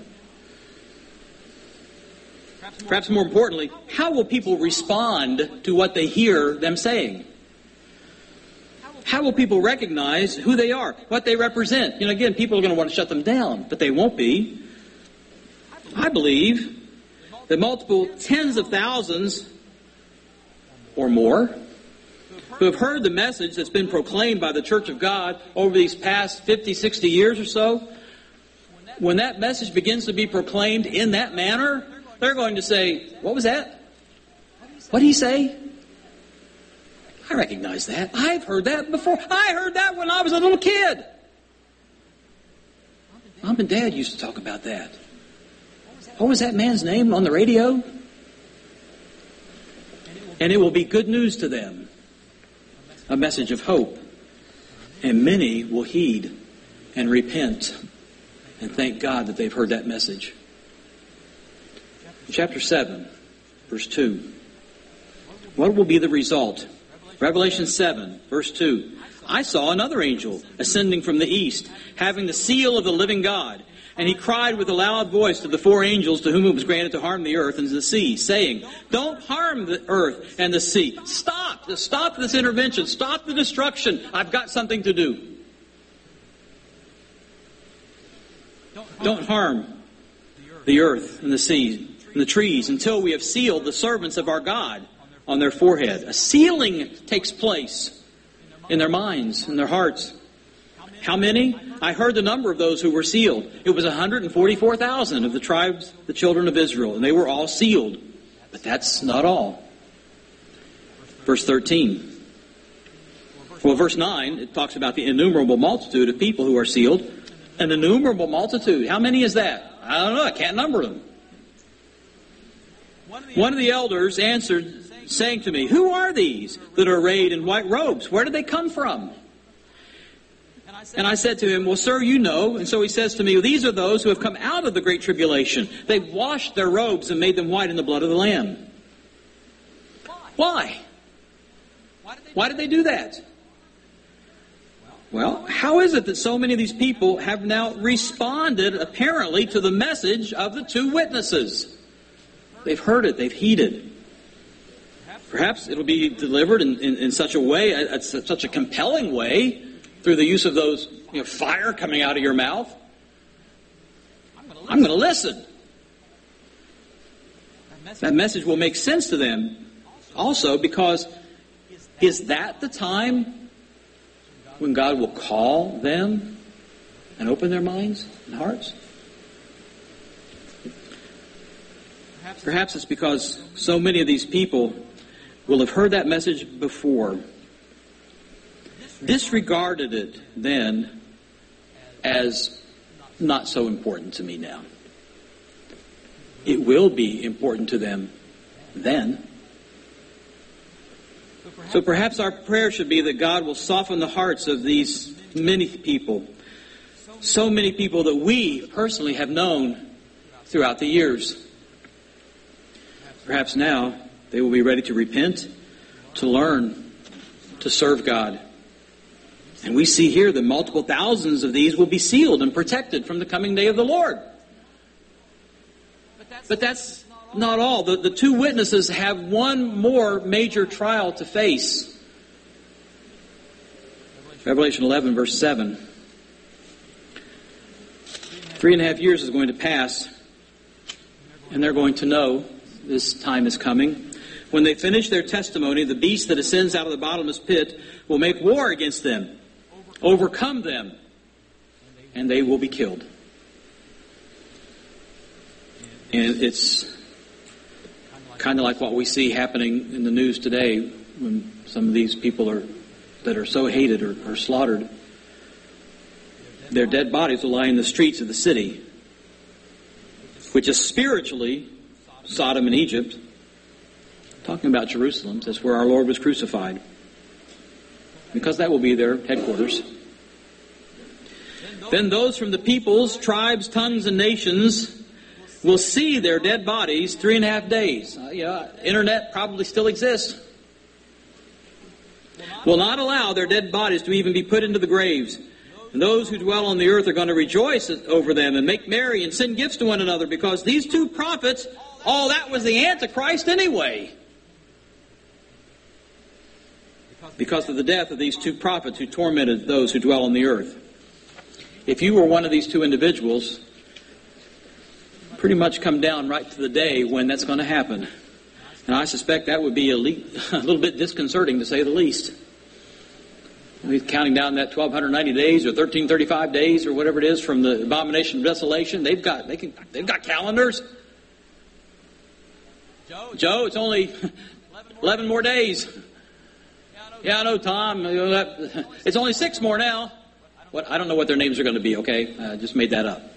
Perhaps more importantly, how will people respond to what they hear them saying? How will people recognize who they are, what they represent? Again, people are going to want to shut them down, but they won't be. I believe that multiple tens of thousands or more who have heard the message that's been proclaimed by the Church of God over these past 50, 60 years or so, when that message begins to be proclaimed in that manner, they're going to say, what was that? What did he say? I recognize that. I've heard that before. I heard that when I was a little kid. Mom and Dad used to talk about that. What was that man's name on the radio? And it will be good news to them. A message of hope. And many will heed and repent and thank God that they've heard that message. Chapter 7, verse 2. What will be the result? Revelation 7, verse 2. I saw another angel ascending from the east, having the seal of the living God. And he cried with a loud voice to the four angels to whom it was granted to harm the earth and the sea, saying, don't harm the earth and the sea. Stop this intervention. Stop the destruction. I've got something to do. Don't harm the earth and the sea and the trees until we have sealed the servants of our God on their forehead. A sealing takes place in their minds, in their hearts. How many? I heard the number of those who were sealed. It was 144,000 of the tribes, the children of Israel, and they were all sealed. But that's not all. Verse 13. Well, verse 9, it talks about the innumerable multitude of people who are sealed. An innumerable multitude. How many is that? I don't know. I can't number them. One of the elders answered, saying to me, who are these that are arrayed in white robes? Where did they come from? And I said to him, well, sir, you know. And so he says to me, well, these are those who have come out of the great tribulation. They've washed their robes and made them white in the blood of the Lamb. Why? Why did they do that? Well, how is it that so many of these people have now responded, apparently, to the message of the two witnesses? They've heard it. They've heeded. Perhaps it'll be delivered in such a way, such a compelling way, through the use of those, fire coming out of your mouth. I'm going to listen. That message will make sense to them also, because is that the time when God will call them and open their minds and hearts? Perhaps it's because so many of these people will have heard that message before, disregarded it then as not so important to me now. It will be important to them then. So perhaps our prayer should be that God will soften the hearts of these many people, so many people that we personally have known throughout the years. Perhaps now they will be ready to repent, to learn, to serve God. And we see here that multiple thousands of these will be sealed and protected from the coming day of the Lord. But that's not all. The two witnesses have one more major trial to face. Revelation 11, verse 7. 3.5 years is going to pass, and they're going to know this time is coming. When they finish their testimony, the beast that ascends out of the bottomless pit will make war against them, overcome them, and they will be killed. And it's kind of like what we see happening in the news today when some of these people that are so hated are slaughtered. Their dead bodies will lie in the streets of the city, which is spiritually Sodom and Egypt. Talking about Jerusalem, that's where our Lord was crucified, because that will be their headquarters. Then those from the peoples, tribes, tongues, and nations will see their dead bodies 3.5 days. Internet probably still exists. Will not allow their dead bodies to even be put into the graves. And those who dwell on the earth are going to rejoice over them and make merry and send gifts to one another, because these two prophets, all that was the Antichrist anyway. Because of the death of these two prophets who tormented those who dwell on the earth. If you were one of these two individuals, pretty much come down right to the day when that's going to happen. And I suspect that would be a little bit disconcerting, to say the least. Counting down that 1,290 days or 1,335 days or whatever it is from the abomination of desolation, they've got calendars. Joe, it's only 11 more days. Yeah, I know, Tom. It's only 6 more now. I don't know what their names are going to be, okay? I just made that up.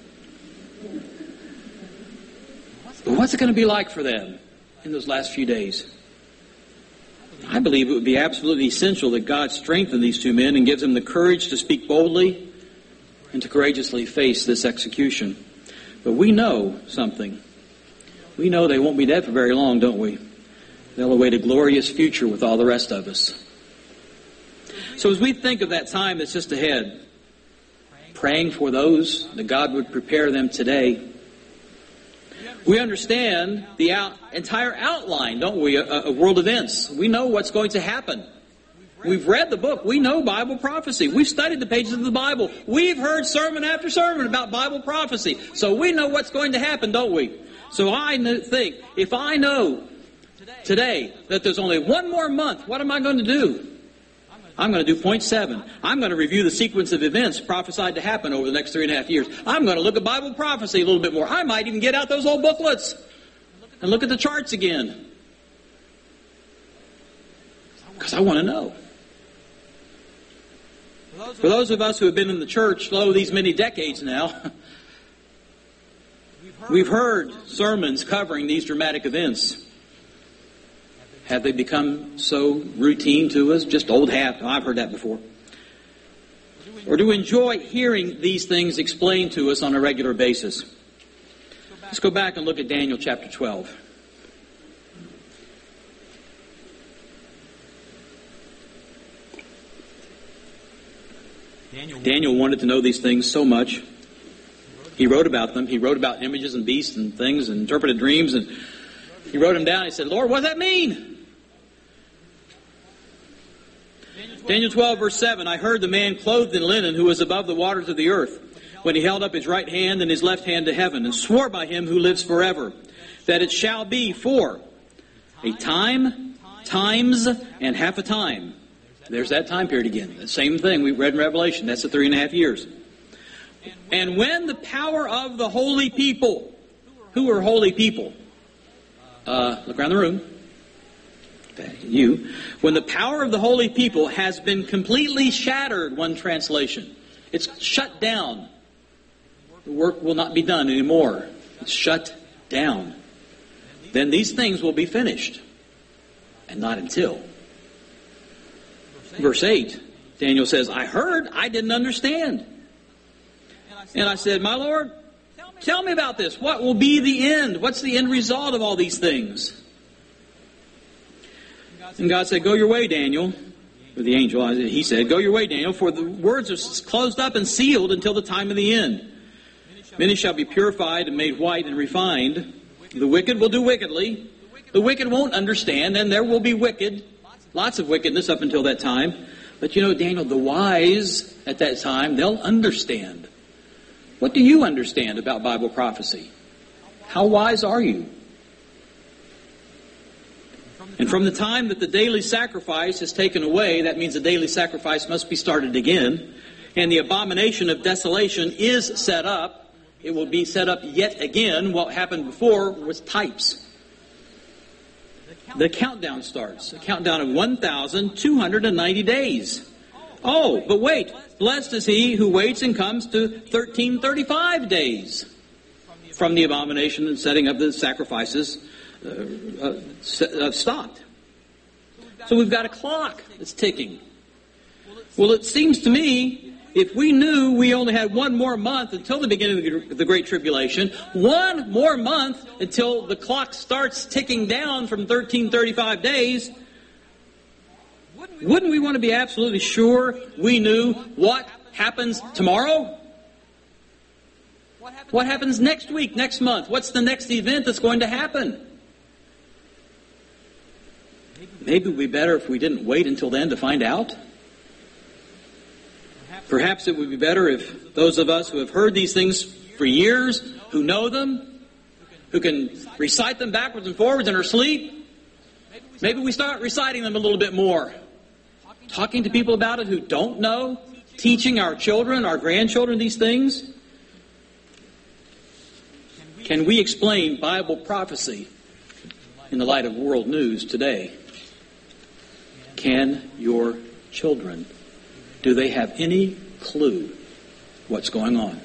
But what's it going to be like for them in those last few days? I believe it would be absolutely essential that God strengthen these two men and gives them the courage to speak boldly and to courageously face this execution. But we know something. We know they won't be dead for very long, don't we? They'll await a glorious future with all the rest of us. So as we think of that time that's just ahead, praying for those that God would prepare them today, we understand the entire outline, don't we, of world events. We know what's going to happen. We've read the book. We know Bible prophecy. We've studied the pages of the Bible. We've heard sermon after sermon about Bible prophecy. So we know what's going to happen, don't we? So I think, if I know today that there's only one more month, what am I going to do? I'm going to do point 7. I'm going to review the sequence of events prophesied to happen over the next 3.5 years. I'm going to look at Bible prophecy a little bit more. I might even get out those old booklets and look at the charts again. Because I want to know. For those of us who have been in the church, these many decades now, we've heard sermons covering these dramatic events. Have they become so routine to us? Just old hat. Oh, I've heard that before. Or do we enjoy hearing these things explained to us on a regular basis? Let's go back and look at Daniel chapter 12. Daniel wanted to know these things so much. He wrote about them. He wrote about images and beasts and things and interpreted dreams, and he wrote them down. He said, Lord, what does that mean? Daniel 12, verse 7, I heard the man clothed in linen who was above the waters of the earth, when he held up his right hand and his left hand to heaven, and swore by him who lives forever, that it shall be for a time, times, and half a time. There's that time period again. The same thing we read in Revelation. That's the 3.5 years. And when the power of the holy people, who are holy people? Look around the room. You. When the power of the holy people has been completely shattered, one translation. It's shut down. The work will not be done anymore. It's shut down. Then these things will be finished. And not until. Verse 8, Daniel says, I heard, I didn't understand. And I said, my Lord, tell me about this. What will be the end? What's the end result of all these things? And God said, go your way, Daniel. Or the angel, he said, go your way, Daniel, for the words are closed up and sealed until the time of the end. Many shall be purified and made white and refined. The wicked will do wickedly. The wicked won't understand, and there will be lots of wickedness up until that time. But you know, Daniel, the wise at that time, they'll understand. What do you understand about Bible prophecy? How wise are you? And from the time that the daily sacrifice is taken away, that means the daily sacrifice must be started again, and the abomination of desolation is set up. It will be set up yet again. What happened before was types. The countdown starts. A countdown of 1,290 days. Oh, but wait. Blessed is he who waits and comes to 1,335 days from the abomination and setting up the sacrifices stopped. So we've got a clock that's ticking. Well, it seems to me, if we knew we only had one more month until the beginning of the Great Tribulation, one more month until the clock starts ticking down from 1,335 days, wouldn't we want to be absolutely sure we knew what happens tomorrow? What happens next week, next month? What's the next event that's going to happen? Maybe it would be better if we didn't wait until then to find out. Perhaps it would be better if those of us who have heard these things for years, who know them, who can recite them backwards and forwards in our sleep, maybe we start reciting them a little bit more. Talking to people about it who don't know, teaching our children, our grandchildren these things. Can we explain Bible prophecy in the light of world news today? Can your children, do they have any clue what's going on?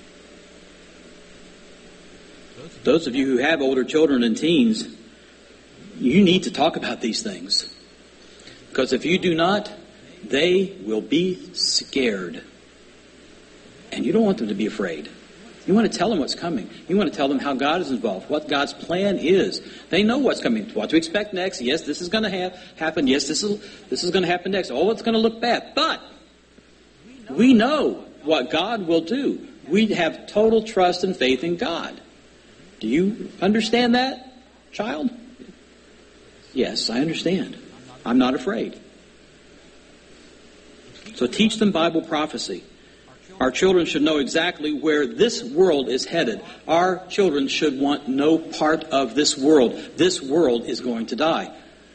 Those of you who have older children and teens, you need to talk about these things. Because if you do not, they will be scared. And you don't want them to be afraid. You want to tell them what's coming. You want to tell them how God is involved, what God's plan is. They know what's coming, what to expect next. Yes, this is going to happen. Yes, this is going to happen next. Oh, it's going to look bad. But we know what God will do. We have total trust and faith in God. Do you understand that, child? Yes, I understand. I'm not afraid. So teach them Bible prophecy. Our children should know exactly where this world is headed. Our children should want no part of this world. This world is going to die.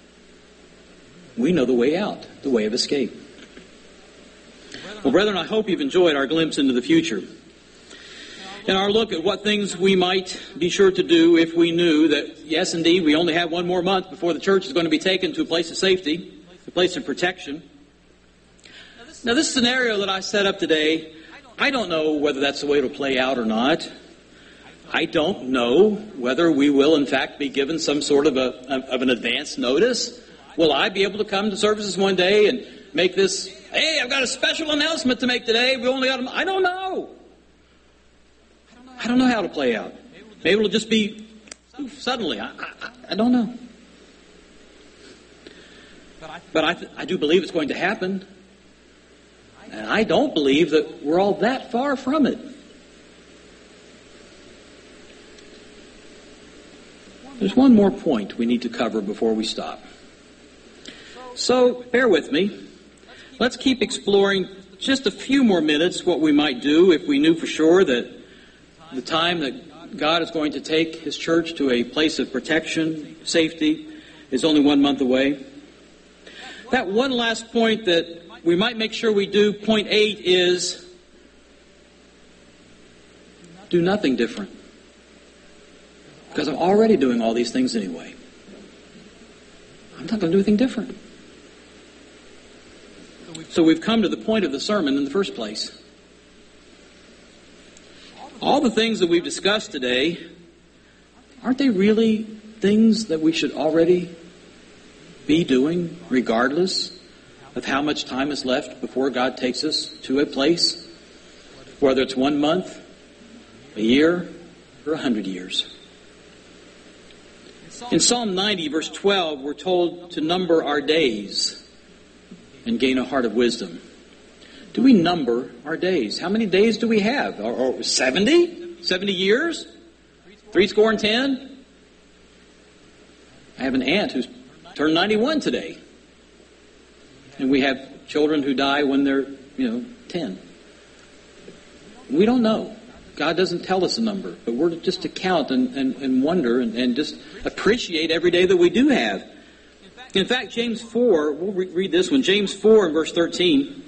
We know the way out, the way of escape. Well, brethren, I hope you've enjoyed our glimpse into the future and our look at what things we might be sure to do if we knew that, yes, indeed, we only have one more month before the church is going to be taken to a place of safety, a place of protection. Now, this scenario that I set up today, I don't know whether that's the way it'll play out or not. I don't know whether we will, in fact, be given some sort of an advance notice. Will I be able to come to services one day and make this, hey, I've got a special announcement to make today. We only got I don't know. I don't know how to play out. Maybe it'll just be suddenly. I don't know. But I do believe it's going to happen. And I don't believe that we're all that far from it. There's one more point we need to cover before we stop. So, bear with me. Let's keep exploring just a few more minutes what we might do if we knew for sure that the time that God is going to take His church to a place of protection, safety, is only 1 month away. That one last point that we might make sure we do, point 8, is do nothing different. Because I'm already doing all these things anyway. I'm not going to do anything different. So we've come to the point of the sermon in the first place. All the things that we've discussed today, aren't they really things that we should already be doing regardless of how much time is left before God takes us to a place, whether it's 1 month, a year, or 100 years? In Psalm 90, verse 12, we're told to number our days and gain a heart of wisdom. Do we number our days? How many days do we have? Or 70? 70 years? 70? I have an aunt who's turned 91 today. And we have children who die when they're, 10. We don't know. God doesn't tell us a number, but we're just to count and wonder and just appreciate every day that we do have. In fact, James 4, we'll read this one. James 4 and verse 13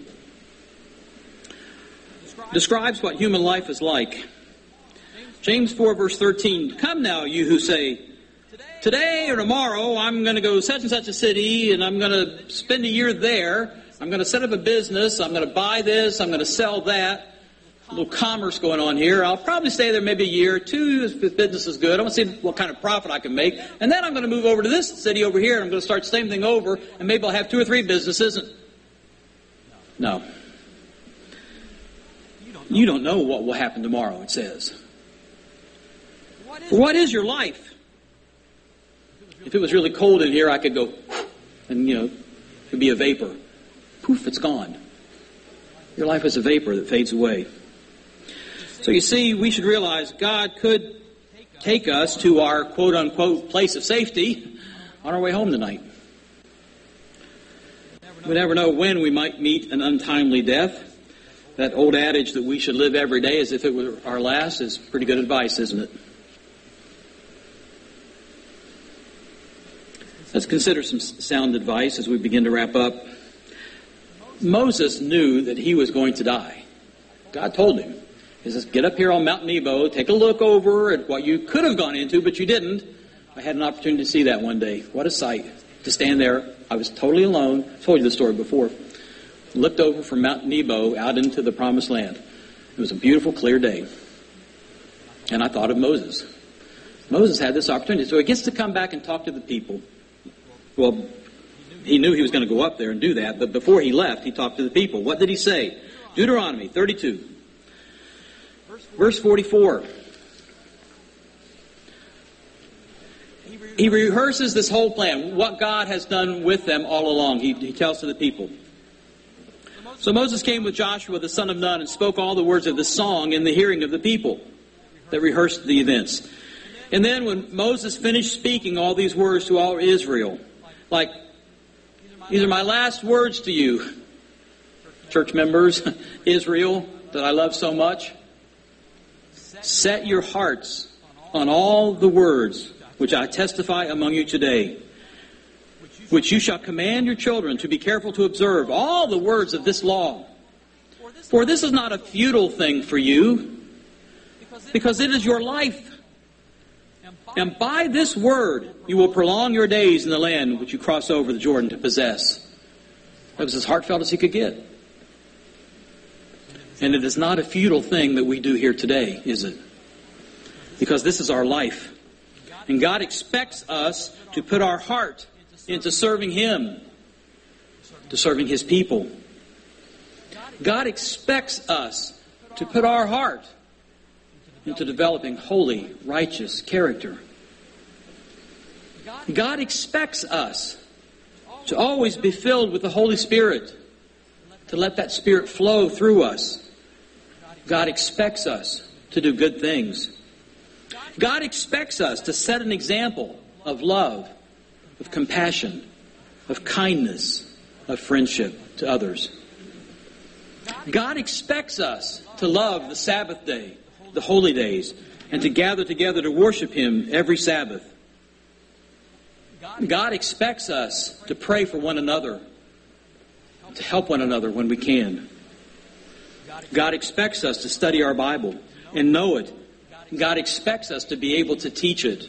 describes what human life is like. James 4 verse 13, "Come now, you who say, today or tomorrow I'm going to go such and such a city and I'm going to spend a year there. I'm going to set up a business. I'm going to buy this. I'm going to sell that. A little commerce going on here. I'll probably stay there maybe a year or two if business is good. I want to see what kind of profit I can make. And then I'm going to move over to this city over here and I'm going to start the same thing over and maybe I'll have 2 or 3 businesses." No. You don't know what will happen tomorrow, it says. What is your life? If it was really cold in here, I could go and, it could be a vapor. Poof, it's gone. Your life is a vapor that fades away. So you see, we should realize God could take us to our quote-unquote place of safety on our way home tonight. We never know when we might meet an untimely death. That old adage that we should live every day as if it were our last is pretty good advice, isn't it? Let's consider some sound advice as we begin to wrap up. Moses knew that he was going to die. God told him, he says, get up here on Mount Nebo, take a look over at what you could have gone into, but you didn't. I had an opportunity to see that one day. What a sight to stand there. I was totally alone. I told you the story before. Looked over from Mount Nebo out into the promised land. It was a beautiful, clear day. And I thought of Moses. Moses had this opportunity. So he gets to come back and talk to the people. Well, he knew he was going to go up there and do that, but before he left, he talked to the people. What did he say? Deuteronomy 32, verse 44. He rehearses this whole plan, what God has done with them all along. He tells to the people. So Moses came with Joshua, the son of Nun, and spoke all the words of the song in the hearing of the people that rehearsed the events. And then when Moses finished speaking all these words to all Israel, like, these are my last words to you, church members, Israel, that I love so much. Set your hearts on all the words which I testify among you today, which you shall command your children to be careful to observe all the words of this law. For this is not a futile thing for you, because it is your life. And by this word you will prolong your days in the land which you cross over the Jordan to possess. That was as heartfelt as he could get. And it is not a futile thing that we do here today, is it? Because this is our life. And God expects us to put our heart into serving Him, to serving His people. God expects us to put our heart into developing holy, righteous character. God expects us to always be filled with the Holy Spirit, to let that Spirit flow through us. God expects us to do good things. God expects us to set an example of love, of compassion, of kindness, of friendship to others. God expects us to love the Sabbath day, the holy days, and to gather together to worship Him every Sabbath. God expects us to pray for one another, to help one another when we can. God expects us to study our Bible and know it. God expects us to be able to teach it.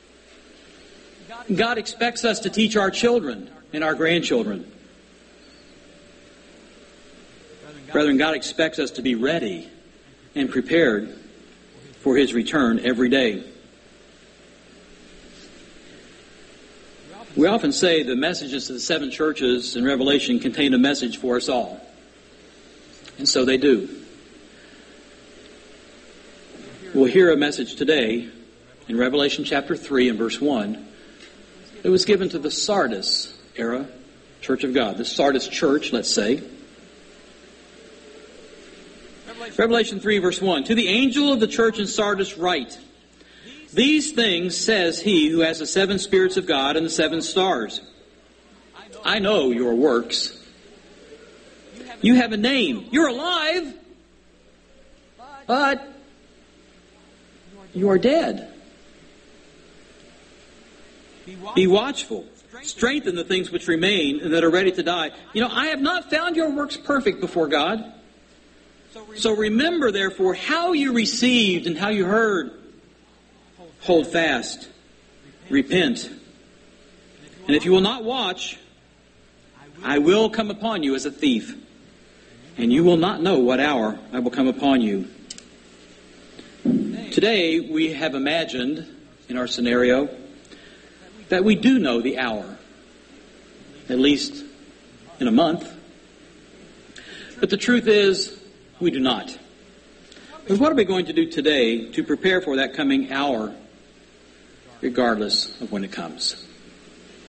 God expects us to teach our children and our grandchildren. Brethren, God expects us to be ready and prepared for His return every day. We often say the messages to the 7 churches in Revelation contain a message for us all. And so they do. We'll hear a message today in Revelation chapter 3 and verse 1 that was given to the Sardis era Church of God. The Sardis church, let's say. Revelation 3 verse 1. To the angel of the church in Sardis write, these things says He who has the 7 spirits of God and the 7 stars. I know your works. You have a name. You're alive, but you are dead. Be watchful. Strengthen the things which remain and that are ready to die. I have not found your works perfect before God. So remember, therefore, how you received and how you heard. Hold fast. Repent. And if you will not watch, I will come upon you as a thief. And you will not know what hour I will come upon you. Today, we have imagined in our scenario that we do know the hour, at least in a month. But the truth is, we do not. But what are we going to do today to prepare for that coming hour, regardless of when it comes?